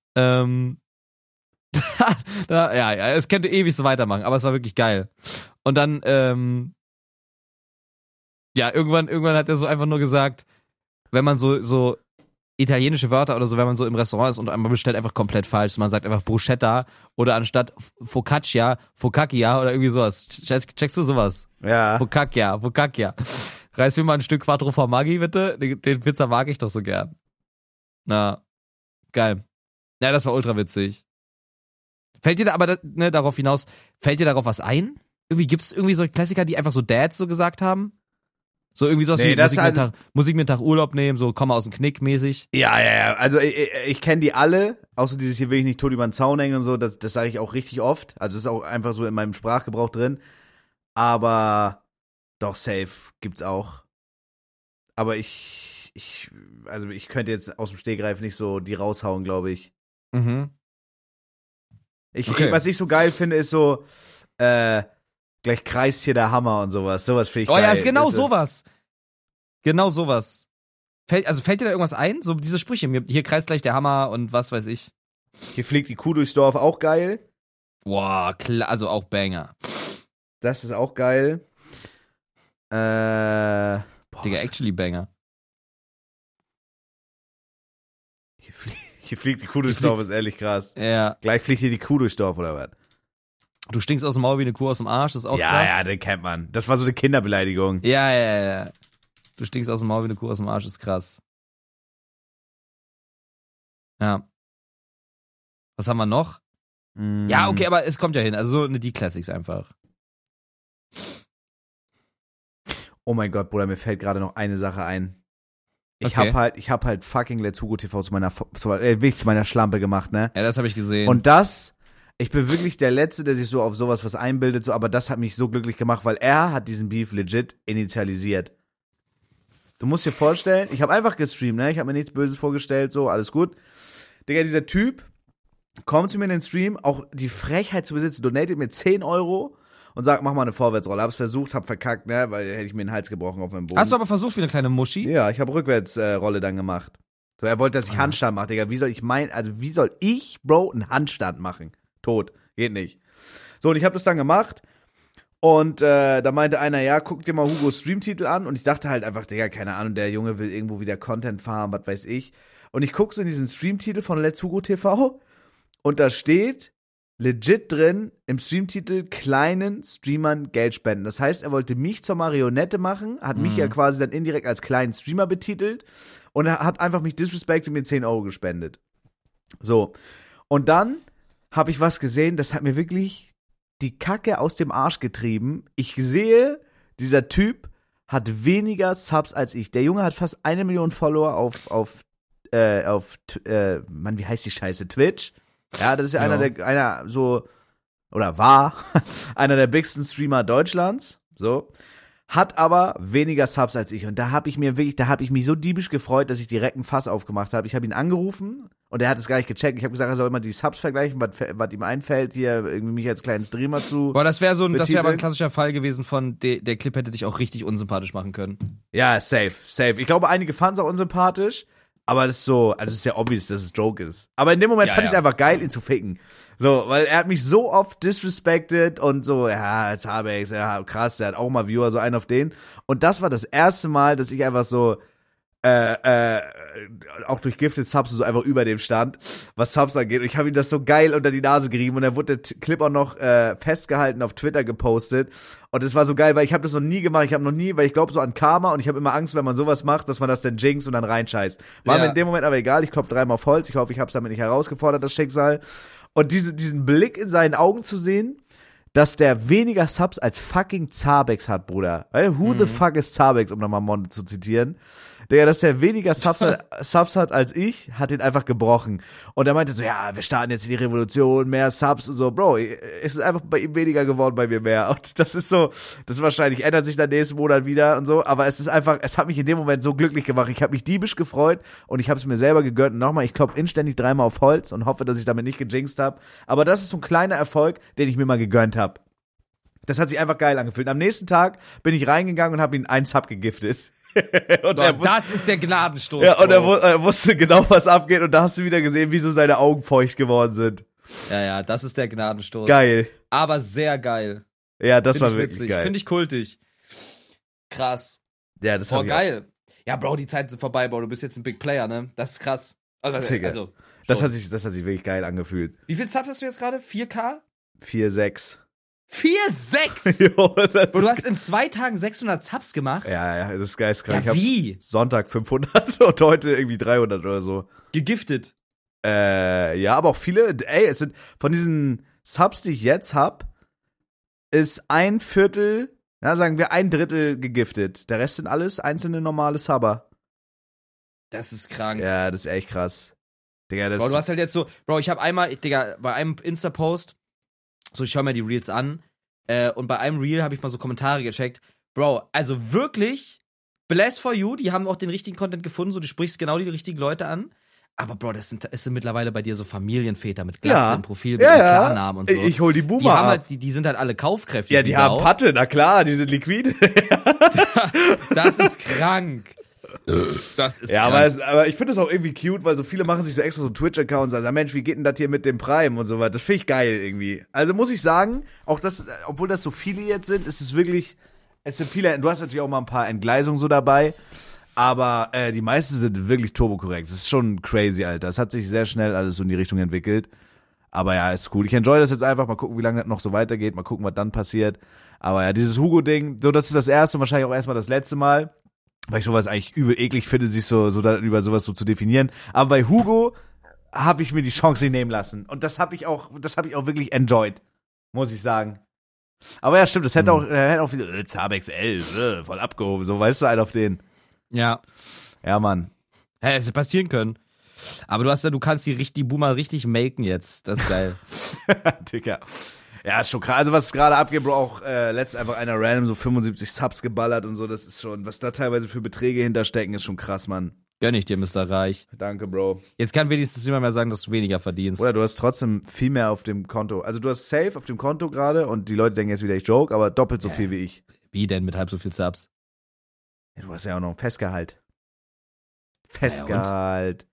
Ja, es könnte ewig so weitermachen, aber es war wirklich geil. Und dann, irgendwann hat er so einfach nur gesagt, wenn man so italienische Wörter oder so, wenn man so im Restaurant ist und man bestellt einfach komplett falsch. Man sagt einfach Bruschetta oder anstatt Focaccia, Focaccia oder irgendwie sowas. Checkst du sowas? Ja. Focaccia. Reiß mir mal ein Stück Quattro Formaggi, bitte. Den Pizza mag ich doch so gern. Na, geil. Ja, das war ultra witzig. Fällt dir da aber, darauf hinaus, fällt dir darauf was ein? Irgendwie gibt's irgendwie so Klassiker, die einfach so Dads so gesagt haben? So irgendwie sowas wie Musik mit Tag Urlaub nehmen, so komm aus dem Knick mäßig. Ja. Also ich kenne die alle, auch so dieses hier will ich nicht tot über den Zaun hängen und so, das sage ich auch richtig oft. Also das ist auch einfach so in meinem Sprachgebrauch drin. Aber doch, safe gibt's auch. Aber ich könnte jetzt aus dem Stegreif nicht so die raushauen, glaube ich. Mhm. Was ich so geil finde, ist so, gleich kreist hier der Hammer und sowas. Sowas finde ich geil. Oh ja, ist genau sowas. Genau sowas. Fällt dir da irgendwas ein? So diese Sprüche, hier kreist gleich der Hammer und was weiß ich. Hier fliegt die Kuh durchs Dorf, auch geil. Boah, klar, also auch Banger. Das ist auch geil. Digga, actually Banger. Hier fliegt die Kuh durchs Dorf, ist ehrlich krass. Ja. Gleich fliegt hier die Kuh durchs Dorf, oder was? Du stinkst aus dem Maul wie eine Kuh aus dem Arsch, das ist auch krass. Ja, den kennt man. Das war so eine Kinderbeleidigung. Ja. Du stinkst aus dem Maul wie eine Kuh aus dem Arsch, ist krass. Ja. Was haben wir noch? Ja, okay, aber es kommt ja hin. Also so die Classics einfach. Oh mein Gott, Bruder, mir fällt gerade noch eine Sache ein. Ich hab halt fucking Let's Hugo TV zu meiner Schlampe gemacht, ne? Ja, das habe ich gesehen. Und ich bin wirklich der Letzte, der sich so auf sowas was einbildet, so, aber das hat mich so glücklich gemacht, weil er hat diesen Beef legit initialisiert. Du musst dir vorstellen, ich habe einfach gestreamt, ne? Ich habe mir nichts Böses vorgestellt, so, alles gut. Digga, dieser Typ kommt zu mir in den Stream, auch die Frechheit zu besitzen, donatet mir 10 € und sagt, mach mal eine Vorwärtsrolle. Hab's versucht, hab verkackt, ne? Weil hätte ich mir den Hals gebrochen auf meinem Boden. Hast du aber versucht wie eine kleine Muschi? Ja, ich habe Rückwärtsrolle dann gemacht. So, er wollte, dass ich Handstand mache, Digga. Wie soll ich, Bro, einen Handstand machen? Tot. Geht nicht. So, und ich habe das dann gemacht. Und da meinte einer, ja, guck dir mal Hugos Streamtitel an. Und ich dachte halt einfach, Digga, keine Ahnung, der Junge will irgendwo wieder Content farmen, was weiß ich. Und ich gucke so in diesen Streamtitel von Let's Hugo TV. Und da steht legit drin im Streamtitel kleinen Streamern Geld spenden. Das heißt, er wollte mich zur Marionette machen, hat mich ja quasi dann indirekt als kleinen Streamer betitelt und er hat einfach mich disrespected und mir 10 € gespendet. So. Und dann habe ich was gesehen, das hat mir wirklich die Kacke aus dem Arsch getrieben. Ich sehe, dieser Typ hat weniger Subs als ich. Der Junge hat fast 1 Million Follower auf Mann, wie heißt die Scheiße? Twitch. Ja, das ist ja einer der bigsten Streamer Deutschlands, so, hat aber weniger Subs als ich und da habe ich mich so diebisch gefreut, dass ich direkt ein Fass aufgemacht habe. Ich habe ihn angerufen und er hat es gar nicht gecheckt. Ich habe gesagt, er soll immer die Subs vergleichen, was ihm einfällt, hier irgendwie mich als kleinen Streamer zu. Boah, das wäre aber ein klassischer Fall gewesen von, der Clip hätte dich auch richtig unsympathisch machen können. Ja, safe. Ich glaube, einige fanden es auch unsympathisch. Aber das ist so, also es ist ja obvious, dass es Joke ist. Aber in dem Moment fand ich es einfach geil, ihn zu ficken. So, weil er hat mich so oft disrespected und so, ja, jetzt habe ich's, ja, krass, der hat auch mal Viewer, so einen auf den. Und das war das erste Mal, dass ich einfach so, auch durch Gifted Subs so einfach über dem stand, was Subs angeht. Und ich habe ihm das so geil unter die Nase gerieben und dann wurde der Clip auch noch festgehalten, auf Twitter gepostet. Und es war so geil, weil ich habe das noch nie gemacht. Weil ich glaube so an Karma und ich habe immer Angst, wenn man sowas macht, dass man das dann jinxt und dann reinscheißt. War mir in dem Moment aber egal. Ich klopfe 3-mal auf Holz. Ich hoffe, ich habe es damit nicht herausgefordert, das Schicksal. Und diesen Blick in seinen Augen zu sehen, dass der weniger Subs als fucking Zabex hat, Bruder. Who the fuck is Zabex, um nochmal Monde zu zitieren? Digga, dass der weniger Subs hat als ich, hat ihn einfach gebrochen. Und er meinte so, ja, wir starten jetzt in die Revolution, mehr Subs und so. Bro, es ist einfach bei ihm weniger geworden, bei mir mehr. Und das ist wahrscheinlich, ändert sich dann nächsten Monat wieder und so. Aber es hat mich in dem Moment so glücklich gemacht. Ich habe mich diebisch gefreut und ich habe es mir selber gegönnt. Und nochmal, ich klopfe inständig 3-mal auf Holz und hoffe, dass ich damit nicht gejinxt habe. Aber das ist so ein kleiner Erfolg, den ich mir mal gegönnt habe. Das hat sich einfach geil angefühlt. Am nächsten Tag bin ich reingegangen und habe ihn einen Sub gegiftet. Und das ist der Gnadenstoß. Ja, und er wusste genau, was abgeht. Und da hast du wieder gesehen, wie so seine Augen feucht geworden sind. Ja, das ist der Gnadenstoß. Geil. Aber sehr geil. Ja, das war wirklich witzig. geil. Finde ich kultig. Krass. Ja, das war geil. Ja, Bro, die Zeiten sind vorbei, Bro. Du bist jetzt ein Big Player, ne? Das ist krass. Also das hat sich wirklich geil angefüelt. Wie viel Subs hast du jetzt gerade? 4K? 4,6. 4,6? Jo, du hast in 2 Tagen 600 Subs gemacht? Ja, das ist geistkrank. Ja, wie? Sonntag 500 und heute irgendwie 300 oder so. Gegiftet? Ja, aber auch viele, es sind, von diesen Subs, die ich jetzt hab, ist 1/4, sagen wir 1/3 gegiftet. Der Rest sind alles einzelne normale Subber. Das ist krank. Ja, das ist echt krass. Digga, Bro, du hast halt jetzt so, Bro, ich habe einmal, Digga, bei einem Insta-Post, so ich schau mir die Reels an, und bei einem Reel habe ich mal so Kommentare gecheckt. Bro, also wirklich, bless for you, die haben auch den richtigen Content gefunden, so du sprichst genau die richtigen Leute an. Aber Bro, es sind mittlerweile bei dir so Familienväter mit Glatze im Profil, mit einem Klarnamen und so. Ich hol die Boomer die haben ab. Halt, die sind halt alle kaufkräftig. Ja, die haben Patte, na klar, die sind liquide. Das ist krank. Das ist krank. Aber ich finde das auch irgendwie cute, weil so viele machen sich so extra so Twitch-Account und sagen, Mensch, wie geht denn das hier mit dem Prime und so weiter. Das finde ich geil irgendwie. Also muss ich sagen, auch das, obwohl das so viele jetzt sind, ist es wirklich, es sind viele, du hast natürlich auch mal ein paar Entgleisungen so dabei, aber die meisten sind wirklich turbokorrekt. Das ist schon crazy, Alter. Es hat sich sehr schnell alles so in die Richtung entwickelt. Aber ja, ist cool. Ich enjoy das jetzt einfach. Mal gucken, wie lange das noch so weitergeht. Mal gucken, was dann passiert. Aber ja, dieses Hugo-Ding, so, das ist das erste und wahrscheinlich auch erstmal das letzte Mal. Weil ich sowas eigentlich übel eklig finde, sich so über sowas so zu definieren. Aber bei Hugo habe ich mir die Chance nicht nehmen lassen. Und das habe ich auch wirklich enjoyed. Muss ich sagen. Aber ja, stimmt, das hätte auch wieder, Zabex L, voll abgehoben. So, weißt du, einen auf den. Ja. Ja, Mann. Hä, es hätte passieren können. Aber du kannst die Boomer richtig melken jetzt. Das ist geil. Digga. Ja, ist schon krass. Also was gerade abgeht, Bro, auch letztens einfach einer random so 75 Subs geballert und so. Das ist schon, was da teilweise für Beträge hinterstecken, ist schon krass, Mann. Gönn ich dir, Mr. Reich. Danke, Bro. Jetzt kann wenigstens niemand mehr sagen, dass du weniger verdienst. Oder du hast trotzdem viel mehr auf dem Konto. Also du hast safe auf dem Konto gerade und die Leute denken jetzt wieder, ich joke, aber doppelt so viel wie ich. Wie denn mit halb so viel Subs? Ja, du hast ja auch noch ein Festgehalt. Festgehalt.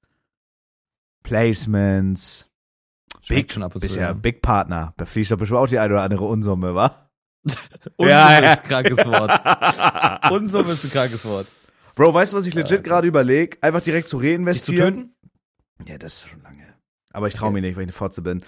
Placements. Big schon ab und zu. Bist ja Big Partner. Da fliegst du bestimmt auch die eine oder andere Unsumme, wa? Unsumme ist ein krankes Wort. Unsumme ist ein krankes Wort. Bro, weißt du, was ich legit gerade überlege? Einfach direkt zu reinvestieren. Dich zu töten? Ja, das ist schon lange. Aber ich traue mir nicht, weil ich eine Fotze bin.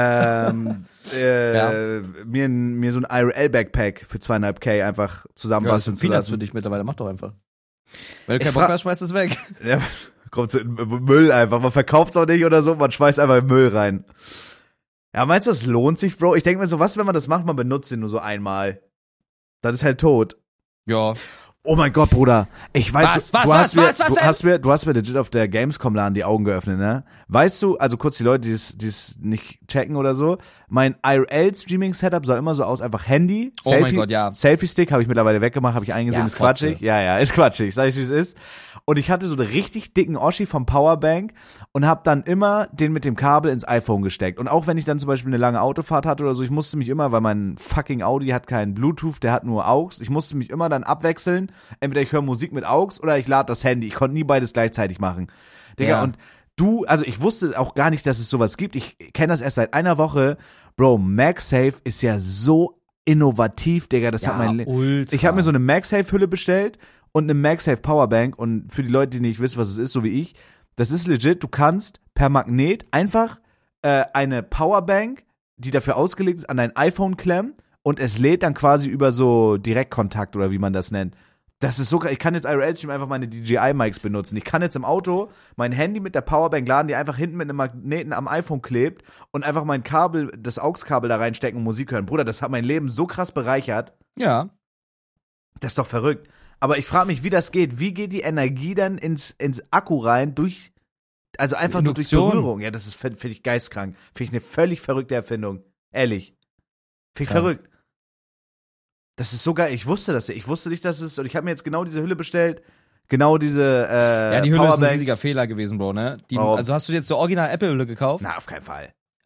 Mir so ein IRL-Backpack für 2,5K einfach zusammenbasteln zu lassen. Für dich mittlerweile, mach doch einfach. Wenn du keinen Bock mehr hast, schmeißt es weg. Ja, kommt so in Müll einfach. Man verkauft es auch nicht oder so, man schmeißt einfach in Müll rein. Ja, meinst du, das lohnt sich, Bro? Ich denke mir so, was, wenn man das macht, man benutzt den nur so einmal. Dann ist halt tot. Ja. Oh mein Gott, Bruder. Ich weiß, du hast mir legit auf der Gamescom-Laden die Augen geöffnet, ne? Weißt du, also kurz die Leute, die es nicht checken oder so, mein IRL-Streaming-Setup sah immer so aus, einfach Handy, Selfie, oh mein Gott, ja. Selfie-Stick habe ich mittlerweile weggemacht, habe ich eingesehen, Ja, ist quatschig. Ja, ist quatschig, sag ich, wie es ist. Und ich hatte so einen richtig dicken Oschi vom Powerbank und habe dann immer den mit dem Kabel ins iPhone gesteckt. Und auch wenn ich dann zum Beispiel eine lange Autofahrt hatte oder so, ich musste mich immer, weil mein fucking Audi hat keinen Bluetooth, der hat nur AUX, ich musste mich immer dann abwechseln. Entweder ich höre Musik mit AUX oder ich lade das Handy. Ich konnte nie beides gleichzeitig machen. Digga, Ja. und also ich wusste auch gar nicht, dass es sowas gibt. Ich kenne das erst seit einer Woche. Bro, MagSafe ist ja so innovativ, Digga. Das hat mein ultra. Ich habe mir so eine MagSafe-Hülle bestellt und eine MagSafe Powerbank. Und für die Leute, die nicht wissen, was es ist, so wie ich, das ist legit. Du kannst per Magnet einfach eine Powerbank, die dafür ausgelegt ist, an dein iPhone klemmen und es lädt dann quasi über so Direktkontakt oder wie man das nennt. Das ist so, ich kann jetzt IRL-Stream einfach meine DJI-Mics benutzen. Ich kann jetzt im Auto mein Handy mit der Powerbank laden, die einfach hinten mit einem Magneten am iPhone klebt und einfach mein Kabel, das AUX-Kabel da reinstecken und Musik hören. Bruder, das hat mein Leben so krass bereichert. Ja. Das ist doch verrückt. Aber ich frage mich, wie das geht. Wie geht die Energie dann ins Akku rein also einfach nur durch Induktion. Berührung? Ja, das ist, finde ich, geistkrank. Finde ich eine völlig verrückte Erfindung. Ehrlich. Finde ich verrückt. Das ist so geil. Ich wusste nicht, dass es, und ich habe mir jetzt genau diese Hülle bestellt. Genau diese, Ja, die Hülle Powerbank. ist ein riesiger Fehler gewesen, Bro, ne? Warum? Also hast du jetzt so original Apple-Hülle gekauft? Na, auf keinen Fall.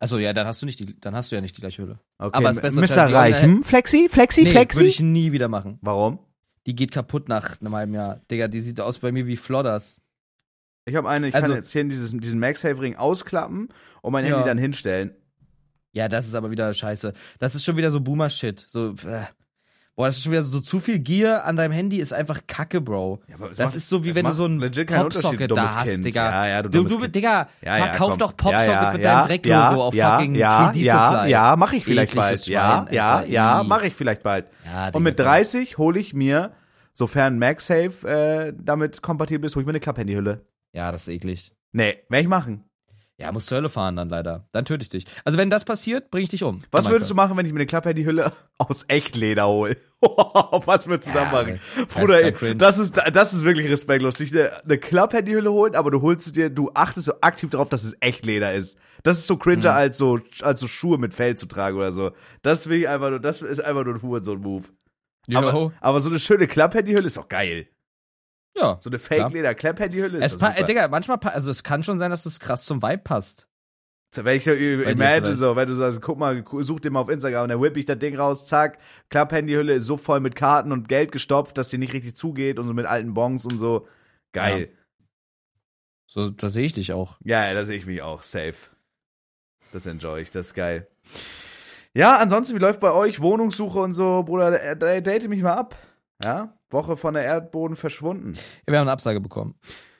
Also ja, dann hast du ja nicht die gleiche Hülle. Okay, Aber es ist besser, Mr. die Reichen, Flexi? Nee, würde ich nie wieder machen. Warum? Die geht kaputt nach einem halben Jahr. Digga, die sieht aus bei mir wie Flodders. Ich habe eine, kann jetzt hier diesen MagSafe-Ring ausklappen und mein Handy dann hinstellen. Ja, das ist aber wieder scheiße. Das ist schon wieder so Boomer-Shit. So, boah, das ist schon wieder so zu viel Gear an deinem Handy ist einfach Kacke, Bro. Ja, das ist so, wie wenn du so ein Popsocket da hast, Digga. Ja, du Digga, kauf doch Popsocket mit deinem Drecklogo auf fucking 3D-Supply. Ja, mach ich vielleicht Ekliges bald. Schwein, Mach ich vielleicht bald. Ja, Digga, und mit 30 hole ich mir, sofern MagSafe damit kompatibel ist, hole ich mir eine Klapphandyhülle. Ja, das ist eklig. Nee, werde ich machen. Ja, musst zur Hölle fahren dann leider. Dann töte ich dich. Also wenn das passiert, bring ich dich um. Was würdest du machen, wenn ich mir eine Klapphandyhülle aus Echtleder hole? Was würdest du da machen? Bruder, das ist wirklich respektlos. Sich eine Klapphandyhülle holen, aber du achtest so aktiv darauf, dass es Echtleder ist. Das ist so cringer als so Schuhe mit Fell zu tragen oder so. Das ist einfach nur ein Hurensohn-Move. Aber so eine schöne Klapphandyhülle ist doch geil. Ja. So eine Fake-Leder-Klapp-Handyhülle ist super. Digga, manchmal, also es kann schon sein, dass das krass zum Vibe passt. Wenn ich imagine so, wenn du sagst, guck mal, such dir mal auf Instagram und dann whip ich das Ding raus, zack, Klapp-Handyhülle ist so voll mit Karten und Geld gestopft, dass sie nicht richtig zugeht und so mit alten Bons und so. Geil. Ja. So, da sehe ich dich auch. Ja, da sehe ich mich auch. Safe. Das enjoy ich, das ist geil. Ja, ansonsten, wie läuft bei euch Wohnungssuche und so? Bruder, date mich mal ab. Ja? Woche von der Erdboden verschwunden. Ja, wir haben eine Absage bekommen.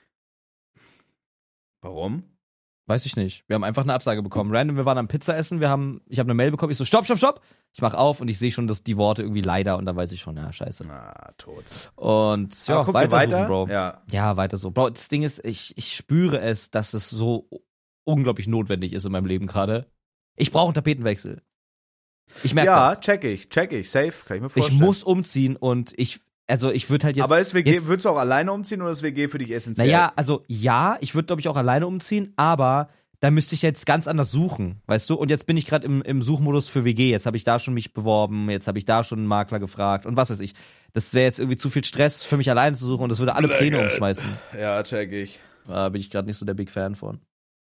Warum? Weiß ich nicht. Wir haben einfach eine Absage bekommen. Random, wir waren am Pizza essen, ich habe eine Mail bekommen, ich so, stopp. Ich mach auf und ich sehe schon, dass die Worte irgendwie leider und dann weiß ich schon, ja, scheiße. Tot. Und ja, weiter, Bro. Ja, weiter so. Bro, das Ding ist, ich spüre es, dass es so unglaublich notwendig ist in meinem Leben gerade. Ich brauche einen Tapetenwechsel. Ich merke das. Ja, check ich. Safe, kann ich mir vorstellen. Ich muss umziehen und ich würde halt jetzt. Aber würdest du auch alleine umziehen oder ist WG für dich essentiell? Naja, also ja, ich würde, glaube ich, auch alleine umziehen, aber da müsste ich jetzt ganz anders suchen, weißt du? Und jetzt bin ich gerade im Suchmodus für WG. Jetzt habe ich da schon mich beworben, jetzt habe ich da schon einen Makler gefragt und was weiß ich. Das wäre jetzt irgendwie zu viel Stress für mich alleine zu suchen und das würde alle Pläne umschmeißen. Ja, check ich. Da bin ich gerade nicht so der Big Fan von.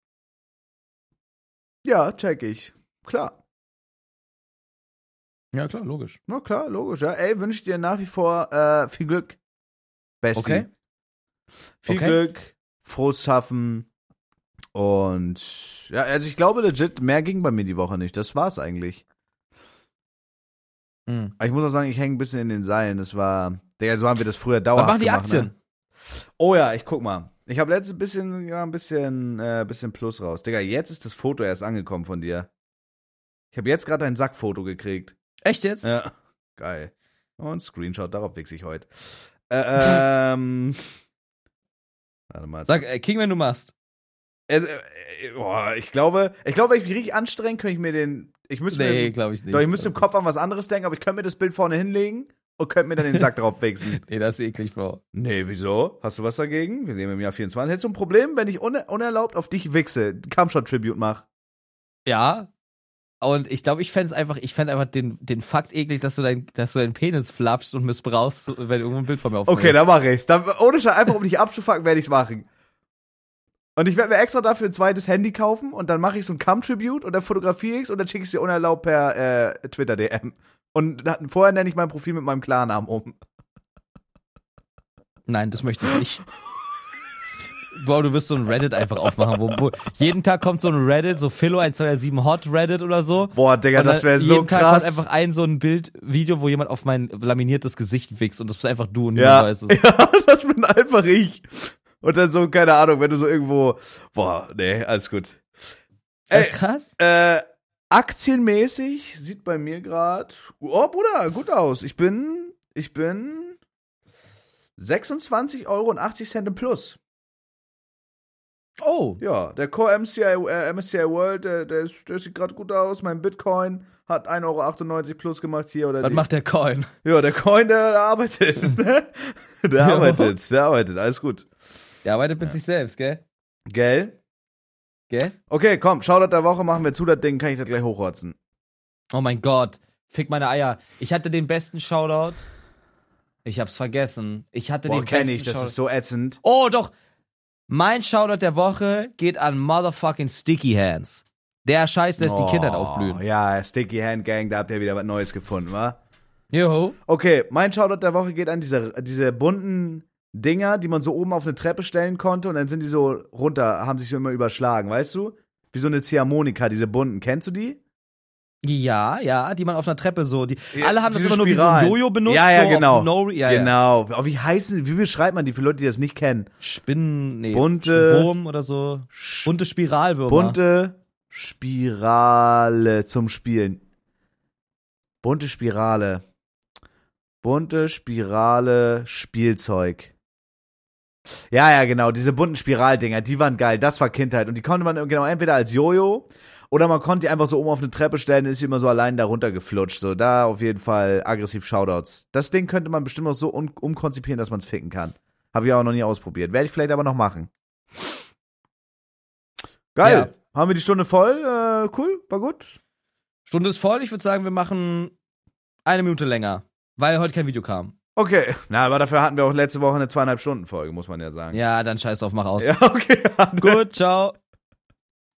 Ja, check ich. Klar. Ja, klar, logisch. Na klar, logisch. Ja, ey, wünsche ich dir nach wie vor viel Glück. Besti. Okay. Viel Glück, frohes Schaffen und ja, also ich glaube legit, mehr ging bei mir die Woche nicht. Das war's eigentlich. Aber ich muss auch sagen, ich hänge ein bisschen in den Seilen. Das war, Digga, so haben wir das früher dauerhaft gemacht. Was machen die Aktien? Ne? Oh ja, ich guck mal. Ich habe letztes bisschen Plus raus. Digga, jetzt ist das Foto erst angekommen von dir. Ich habe jetzt gerade ein Sackfoto gekriegt. Echt jetzt? Ja. Geil. Und Screenshot, darauf wichse ich heute. Warte mal. Sag, King, wenn du machst. Ich glaube, wenn ich mich richtig anstrenge, könnte ich mir den. Glaube ich nicht. Doch, ich müsste im Kopf an was anderes denken, aber ich könnte mir das Bild vorne hinlegen und könnte mir dann den Sack drauf fixen. Nee, das ist eklig, Bro. Nee, wieso? Hast du was dagegen? Wir leben im Jahr 24. Hättest du ein Problem, wenn ich unerlaubt auf dich wichse, Kampfshot-Tribute mach? Ja. Und ich glaube, ich fände einfach den Fakt eklig, dass du deinen Penis flapschst und missbrauchst, wenn irgendwo ein Bild von mir aufnimmst. Okay, dann mache ich's. Ohne Scheiß, einfach um dich abzufucken, werde ich's machen. Und ich werde mir extra dafür ein zweites Handy kaufen und dann mache ich so ein Cam-Tribute und dann fotografiere ich's und dann schicke ich's dir unerlaubt per Twitter-DM. Und vorher nenne ich mein Profil mit meinem Klarnamen um. Nein, das möchte ich nicht. Boah, du wirst so ein Reddit einfach aufmachen, wo jeden Tag kommt so ein Reddit, so Philo1207 Hot Reddit oder so. Boah, Digga, das wäre so jeden Tag krass. Kommt einfach so ein Video, wo jemand auf mein laminiertes Gesicht wichst und das bist einfach du und ja. weißt es. Ja, das bin einfach ich. Und dann so, keine Ahnung, wenn du so irgendwo, boah, nee, alles gut. Das ist krass. Aktienmäßig sieht bei mir gerade, oh, Bruder, gut aus. Ich bin 26,80 € im Plus. Oh. Ja, der Core MSCI World, der sieht gerade gut aus. Mein Bitcoin hat 1,98 € plus gemacht hier. Was macht der Coin? Ja, der Coin, der arbeitet. Der arbeitet, alles gut. Der arbeitet mit sich selbst, gell? Gell? Okay, komm, Shoutout der Woche machen wir zu, das Ding kann ich das gleich hochrotzen. Oh mein Gott, fick meine Eier. Ich hatte den besten Shoutout. Ich hab's vergessen. Ich hatte den besten Shoutout. Das ist so ätzend. Oh, doch. Mein Shoutout der Woche geht an motherfucking Sticky Hands. Der Scheiß lässt die Kindheit aufblühen. Ja, Sticky Hand Gang, da habt ihr wieder was Neues gefunden, wa? Jo. Okay, mein Shoutout der Woche geht an diese bunten Dinger, die man so oben auf eine Treppe stellen konnte und dann sind die so runter, haben sich so immer überschlagen, weißt du? Wie so eine Ziehharmonika, diese bunten. Kennst du die? Ja, die man auf einer Treppe so, alle haben das diese immer nur wie so ein Spiralen. Jojo benutzt. Ja, so genau. Ja. Oh, wie beschreibt man die für Leute, die das nicht kennen? Bunte Wurm oder so. Bunte Spiralwürmer. Bunte Spirale zum Spielen. Bunte Spirale, Spielzeug. Ja, genau, diese bunten Spiraldinger, die waren geil, das war Kindheit. Und die konnte man genau entweder als Jojo oder man konnte die einfach so oben auf eine Treppe stellen und ist immer so allein da runtergeflutscht. So, da auf jeden Fall aggressiv Shoutouts. Das Ding könnte man bestimmt auch so umkonzipieren, dass man es ficken kann. Habe ich aber noch nie ausprobiert. Werde ich vielleicht aber noch machen. Geil. Ja. Haben wir die Stunde voll? Cool, war gut. Stunde ist voll. Ich würde sagen, wir machen 1 Minute länger, weil heute kein Video kam. Okay. Na, aber dafür hatten wir auch letzte Woche eine 2,5 Stunden Folge, muss man ja sagen. Ja, dann scheiß drauf, mach aus. Ja, okay. Gut, ciao.